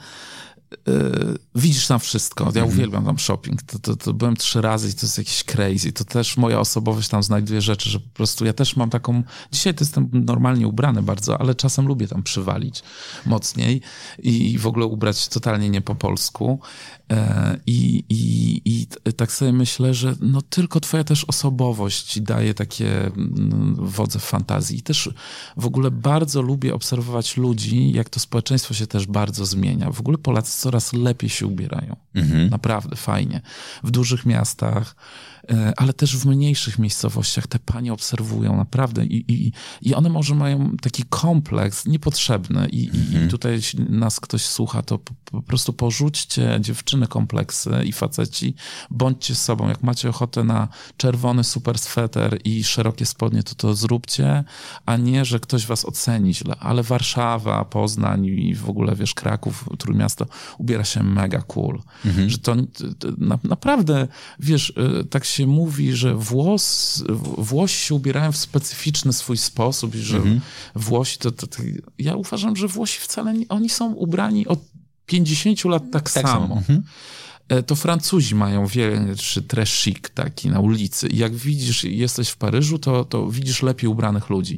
Yy, widzisz tam wszystko. Ja mm. uwielbiam tam shopping. To, to, to byłem trzy razy i to jest jakieś crazy. To też moja osobowość tam znajduje rzeczy, że po prostu ja też mam taką... Dzisiaj to jestem normalnie ubrany bardzo, ale czasem lubię tam przywalić mocniej i w ogóle ubrać totalnie nie po polsku. Yy, i, i, I tak sobie myślę, że no tylko twoja też osobowość ci daje takie wodze fantazji. I też w ogóle bardzo lubię obserwować ludzi, jak to społeczeństwo się też bardzo zmienia. W ogóle Polacy coraz lepiej się ubierają. Mhm. Naprawdę fajnie. W dużych miastach, ale też w mniejszych miejscowościach te panie obserwują naprawdę i, i, i one może mają taki kompleks niepotrzebny i, mhm. i tutaj jeśli nas ktoś słucha, to po, po prostu porzućcie dziewczyny kompleksy i faceci, bądźcie sobą. Jak macie ochotę na czerwony super sweter i szerokie spodnie, to to zróbcie, a nie, że ktoś was oceni źle. Ale Warszawa, Poznań i w ogóle, wiesz, Kraków, Trójmiasto ubiera się mega cool. Mhm. Że to, to na, naprawdę, wiesz, tak się mówi, że Włos, Włosi się ubierają w specyficzny swój sposób i że mhm. Włosi to, to, to... Ja uważam, że Włosi wcale nie... Oni są ubrani od pięćdziesięciu lat tak, tak samo. Mhm. To Francuzi mają większy très chic taki na ulicy. I jak widzisz, jesteś w Paryżu, to, to widzisz lepiej ubranych ludzi.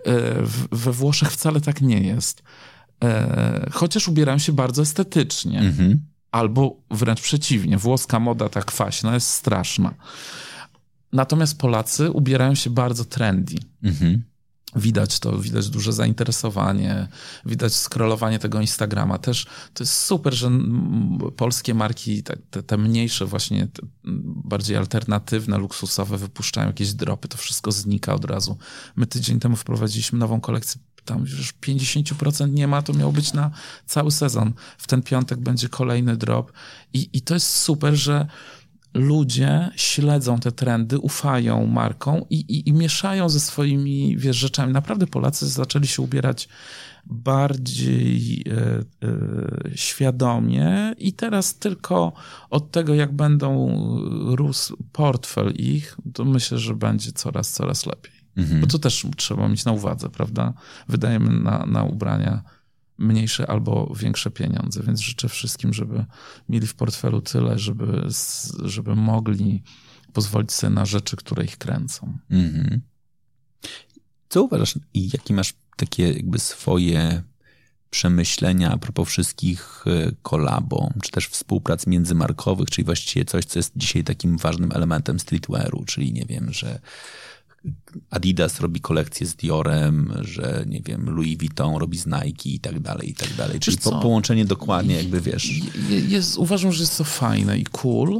We Włoszech wcale tak nie jest. Chociaż ubierają się bardzo estetycznie. Mhm. Albo wręcz przeciwnie, włoska moda ta kwaśna jest straszna. Natomiast Polacy ubierają się bardzo trendy. Mhm. Widać to, widać duże zainteresowanie, widać scrollowanie tego Instagrama. Też to jest super, że polskie marki, te, te, te mniejsze właśnie, te bardziej alternatywne, luksusowe wypuszczają jakieś dropy, to wszystko znika od razu. My tydzień temu wprowadziliśmy nową kolekcję, tam już pięćdziesiąt procent nie ma, to miało być na cały sezon. W ten piątek będzie kolejny drop i, i to jest super, że ludzie śledzą te trendy, ufają markom i, i, i mieszają ze swoimi, wiesz, rzeczami. Naprawdę Polacy zaczęli się ubierać bardziej e, e, świadomie i teraz tylko od tego, jak będą rósł portfel ich, to myślę, że będzie coraz, coraz lepiej. Mhm. Bo to też trzeba mieć na uwadze, prawda? Wydajemy na, na ubrania mniejsze albo większe pieniądze, więc życzę wszystkim, żeby mieli w portfelu tyle, żeby, żeby mogli pozwolić sobie na rzeczy, które ich kręcą. Mhm. Co uważasz i jakie masz takie jakby swoje przemyślenia a propos wszystkich kolabo, czy też współprac międzymarkowych, czyli właściwie coś, co jest dzisiaj takim ważnym elementem streetwearu, czyli nie wiem, że Adidas robi kolekcję z Diorem, że nie wiem, Louis Vuitton robi z Nike i tak dalej, i tak dalej. Czyli po, połączenie dokładnie jakby, wiesz. Jest, uważam, że jest to fajne i cool.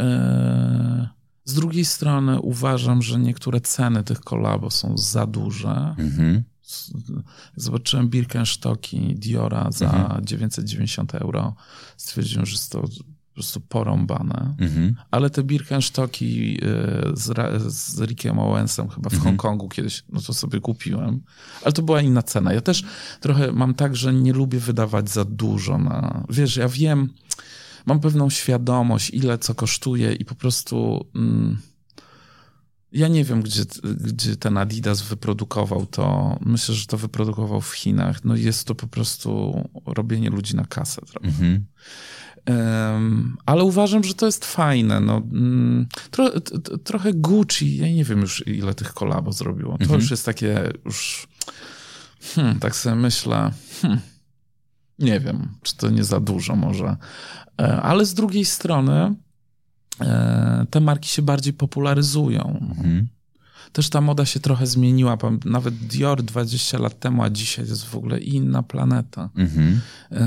Z drugiej strony uważam, że niektóre ceny tych kolabo są za duże. Mhm. Zobaczyłem Birkenstocki Diora za mhm. dziewięćset dziewięćdziesiąt euro. Stwierdziłem, że jest to po prostu porąbane. Mhm. Ale te Birkenstocki z, z Rickiem Owensem chyba w mhm. Hongkongu kiedyś, no to sobie kupiłem. Ale to była inna cena. Ja też trochę mam tak, że nie lubię wydawać za dużo na... Wiesz, ja wiem, mam pewną świadomość, ile co kosztuje i po prostu... Mm, ja nie wiem, gdzie, gdzie ten Adidas wyprodukował to. Myślę, że to wyprodukował w Chinach. No jest to po prostu robienie ludzi na kasę trochę. Mhm. Um, ale uważam, że to jest fajne. No, mm, tro, t, trochę Gucci, ja nie wiem już, ile tych kolabo zrobiło. To mhm. już jest takie już... Hmm, tak sobie myślę... Hmm, nie wiem, czy to nie za dużo może. E, ale z drugiej strony te marki się bardziej popularyzują. Mhm. Też ta moda się trochę zmieniła. Nawet Dior dwadzieścia lat temu, a dzisiaj jest w ogóle inna planeta. Mhm.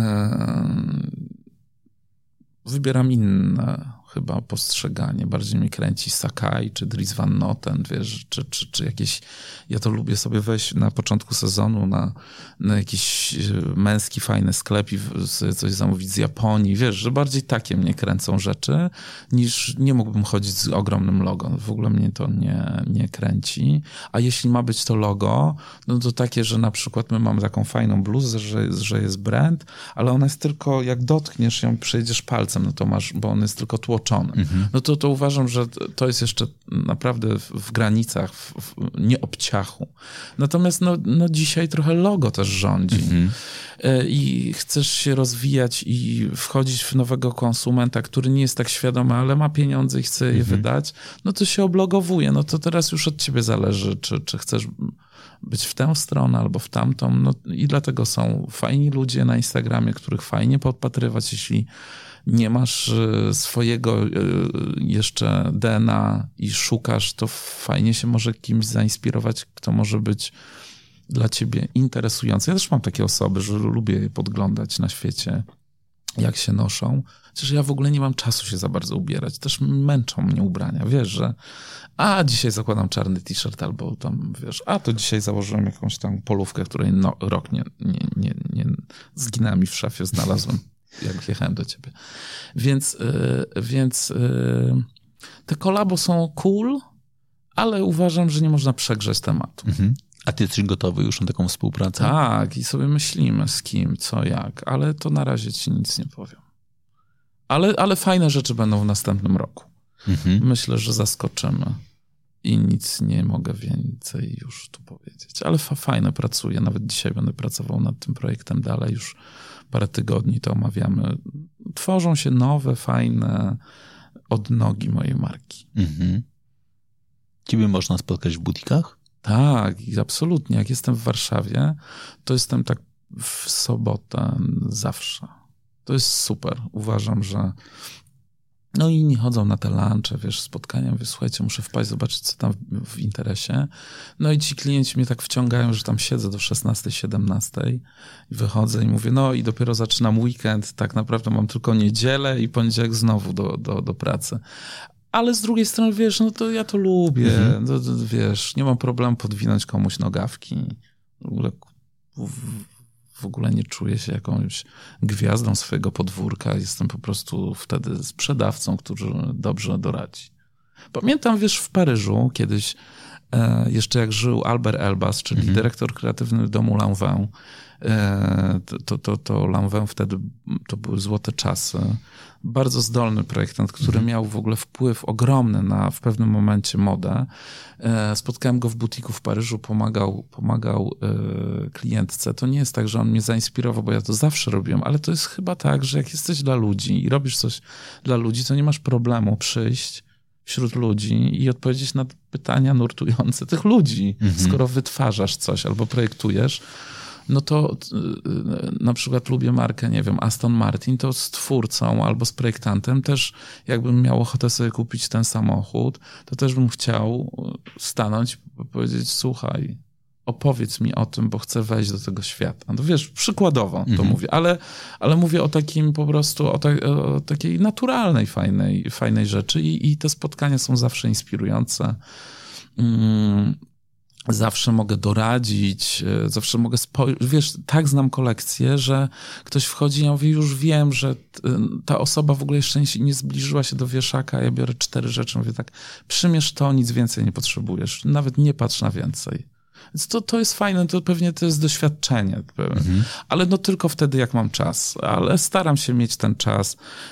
Wybieram inne chyba postrzeganie. Bardziej mnie kręci Sakai, czy Dries Van Noten, wiesz, czy, czy, czy jakieś... Ja to lubię sobie wejść na początku sezonu na, na jakiś męski, fajny sklep i sobie coś zamówić z Japonii. Wiesz, że bardziej takie mnie kręcą rzeczy, niż nie mógłbym chodzić z ogromnym logo. W ogóle mnie to nie, nie kręci. A jeśli ma być to logo, no to takie, że na przykład my mamy taką fajną bluzę, że, że jest brand, ale ona jest tylko, jak dotkniesz ją, przejdziesz palcem, no to masz, bo on jest tylko tłoczony. Mhm. No to, to uważam, że to jest jeszcze naprawdę w, w granicach, w, w, nie obciachu. Natomiast no, no dzisiaj trochę logo też rządzi. Mhm. I chcesz się rozwijać i wchodzić w nowego konsumenta, który nie jest tak świadomy, ale ma pieniądze i chce je mhm. wydać, no to się oblogowuje. No to teraz już od ciebie zależy, czy, czy chcesz być w tę stronę albo w tamtą. No i dlatego są fajni ludzie na Instagramie, których fajnie podpatrywać, jeśli nie masz swojego jeszcze D N A i szukasz, to fajnie się może kimś zainspirować, kto może być dla ciebie interesujący. Ja też mam takie osoby, że lubię je podglądać na świecie, jak się noszą. Chociaż ja w ogóle nie mam czasu się za bardzo ubierać. Też męczą mnie ubrania. Wiesz, że a dzisiaj zakładam czarny t-shirt albo tam, wiesz, a to dzisiaj założyłem jakąś tam polówkę, której no, rok nie, nie, nie, nie zginęła mi w szafie, znalazłem, jak jechałem do ciebie. Więc, yy, więc yy, te kolabo są cool, ale uważam, że nie można przegrzeć tematu. Mhm. A ty jesteś gotowy już na taką współpracę? Tak, i sobie myślimy z kim, co, jak, ale to na razie ci nic nie powiem. Ale, ale fajne rzeczy będą w następnym roku. Mhm. Myślę, że zaskoczymy i nic nie mogę więcej już tu powiedzieć. Ale fa- fajne pracuję, nawet dzisiaj będę pracował nad tym projektem dalej, już parę tygodni to omawiamy. Tworzą się nowe, fajne odnogi mojej marki. Mhm. Ciebie można spotkać w butikach? Tak, absolutnie. Jak jestem w Warszawie, to jestem tak w sobotę zawsze. To jest super. Uważam, że no inni chodzą na te lunche, wiesz, spotkania, mówię, słuchajcie, muszę wpaść, zobaczyć, co tam w, w interesie. No i ci klienci mnie tak wciągają, że tam siedzę do szesnastej, siedemnastej i wychodzę i mówię, no i dopiero zaczynam weekend, tak naprawdę mam tylko niedzielę i poniedziałek znowu do, do, do pracy. Ale z drugiej strony, wiesz, no to ja to lubię, mhm. to, to, wiesz, nie mam problemu podwinąć komuś nogawki. W ogóle, w, w ogóle nie czuję się jakąś gwiazdą swojego podwórka. Jestem po prostu wtedy sprzedawcą, który dobrze doradzi. Pamiętam, wiesz, w Paryżu kiedyś, e, jeszcze jak żył Albert Elbaz, czyli mhm. dyrektor kreatywny domu Lanvin, e, to, to, to, to Lanvin wtedy to były złote czasy. Bardzo zdolny projektant, który mhm. miał w ogóle wpływ ogromny na w pewnym momencie modę. Spotkałem go w butiku w Paryżu, pomagał, pomagał klientce. To nie jest tak, że on mnie zainspirował, bo ja to zawsze robiłem, ale to jest chyba tak, że jak jesteś dla ludzi i robisz coś dla ludzi, to nie masz problemu przyjść wśród ludzi i odpowiedzieć na pytania nurtujące tych ludzi. Mhm. Skoro wytwarzasz coś albo projektujesz, no to na przykład lubię markę, nie wiem, Aston Martin, to z twórcą albo z projektantem też jakbym miał ochotę sobie kupić ten samochód, to też bym chciał stanąć i powiedzieć, słuchaj, opowiedz mi o tym, bo chcę wejść do tego świata. No wiesz, przykładowo to mhm. mówię, ale, ale mówię o takim po prostu, o, ta, o takiej naturalnej, fajnej, fajnej rzeczy i, i te spotkania są zawsze inspirujące. Mm, zawsze mogę doradzić, zawsze mogę spojrzeć. Wiesz, tak znam kolekcję, że ktoś wchodzi i ja mówię, już wiem, że ta osoba w ogóle jeszcze nie, nie zbliżyła się do wieszaka, ja biorę cztery rzeczy, mówię tak, przymierz to, nic więcej nie potrzebujesz, nawet nie patrz na więcej. Więc to, to jest fajne, to pewnie to jest doświadczenie, mhm. ale no tylko wtedy, jak mam czas, ale staram się mieć ten czas.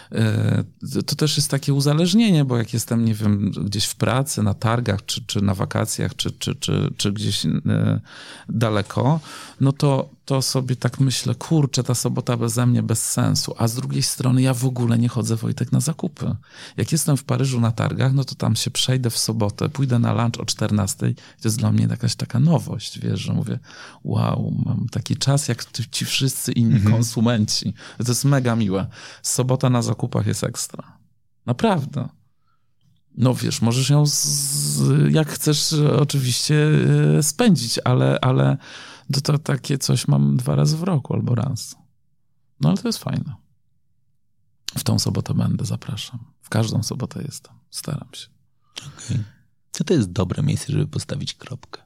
To też jest takie uzależnienie, bo jak jestem, nie wiem, gdzieś w pracy, na targach, czy, czy na wakacjach, czy, czy, czy, czy gdzieś daleko, no to, to sobie tak myślę, kurczę, ta sobota beze mnie bez sensu, a z drugiej strony ja w ogóle nie chodzę, Wojtek, na zakupy. Jak jestem w Paryżu na targach, no to tam się przejdę w sobotę, pójdę na lunch o czternastej, to jest dla mnie jakaś taka nowość, wiesz, że mówię, wow, mam taki czas jak ci wszyscy inni mhm. konsumenci. To jest mega miłe. Sobota na zakupach jest ekstra. Naprawdę. No wiesz, możesz ją z, jak chcesz oczywiście spędzić, ale, ale to, to takie coś mam dwa razy w roku albo raz. No ale to jest fajne. W tą sobotę będę, zapraszam. W każdą sobotę jestem. Staram się. Okej. To to jest dobre miejsce, żeby postawić kropkę.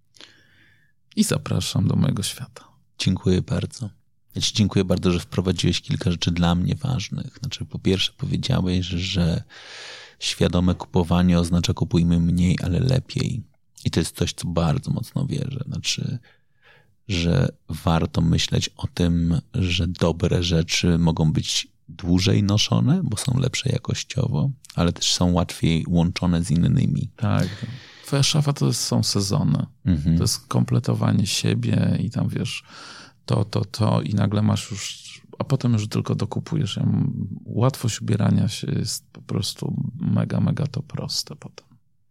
I zapraszam do mojego świata. Dziękuję bardzo. Ja ci dziękuję bardzo, że wprowadziłeś kilka rzeczy dla mnie ważnych. Znaczy, po pierwsze powiedziałeś, że świadome kupowanie oznacza kupujmy mniej, ale lepiej. I to jest coś, co bardzo mocno wierzę. Znaczy, że warto myśleć o tym, że dobre rzeczy mogą być dłużej noszone, bo są lepsze jakościowo, ale też są łatwiej łączone z innymi. Tak. Twoja szafa to są sezony. Mhm. To jest kompletowanie siebie i tam wiesz, to, to, to i nagle masz już, a potem już tylko dokupujesz. Łatwość ubierania się jest po prostu mega, mega to proste potem.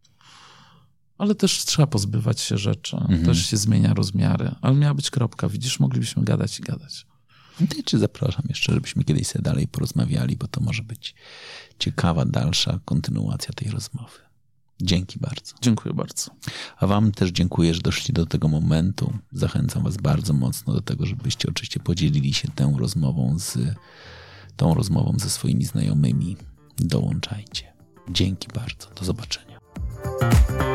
Ale też trzeba pozbywać się rzeczy. Mhm. Też się zmienia rozmiary. Ale miała być kropka. Widzisz, moglibyśmy gadać i gadać. No to ja cię zapraszam jeszcze, żebyśmy kiedyś sobie dalej porozmawiali, bo to może być ciekawa dalsza kontynuacja tej rozmowy. Dzięki bardzo. Dziękuję bardzo. A wam też dziękuję, że doszli do tego momentu. Zachęcam was bardzo mocno do tego, żebyście oczywiście podzielili się tą rozmową z tą rozmową ze swoimi znajomymi. Dołączajcie. Dzięki bardzo. Do zobaczenia.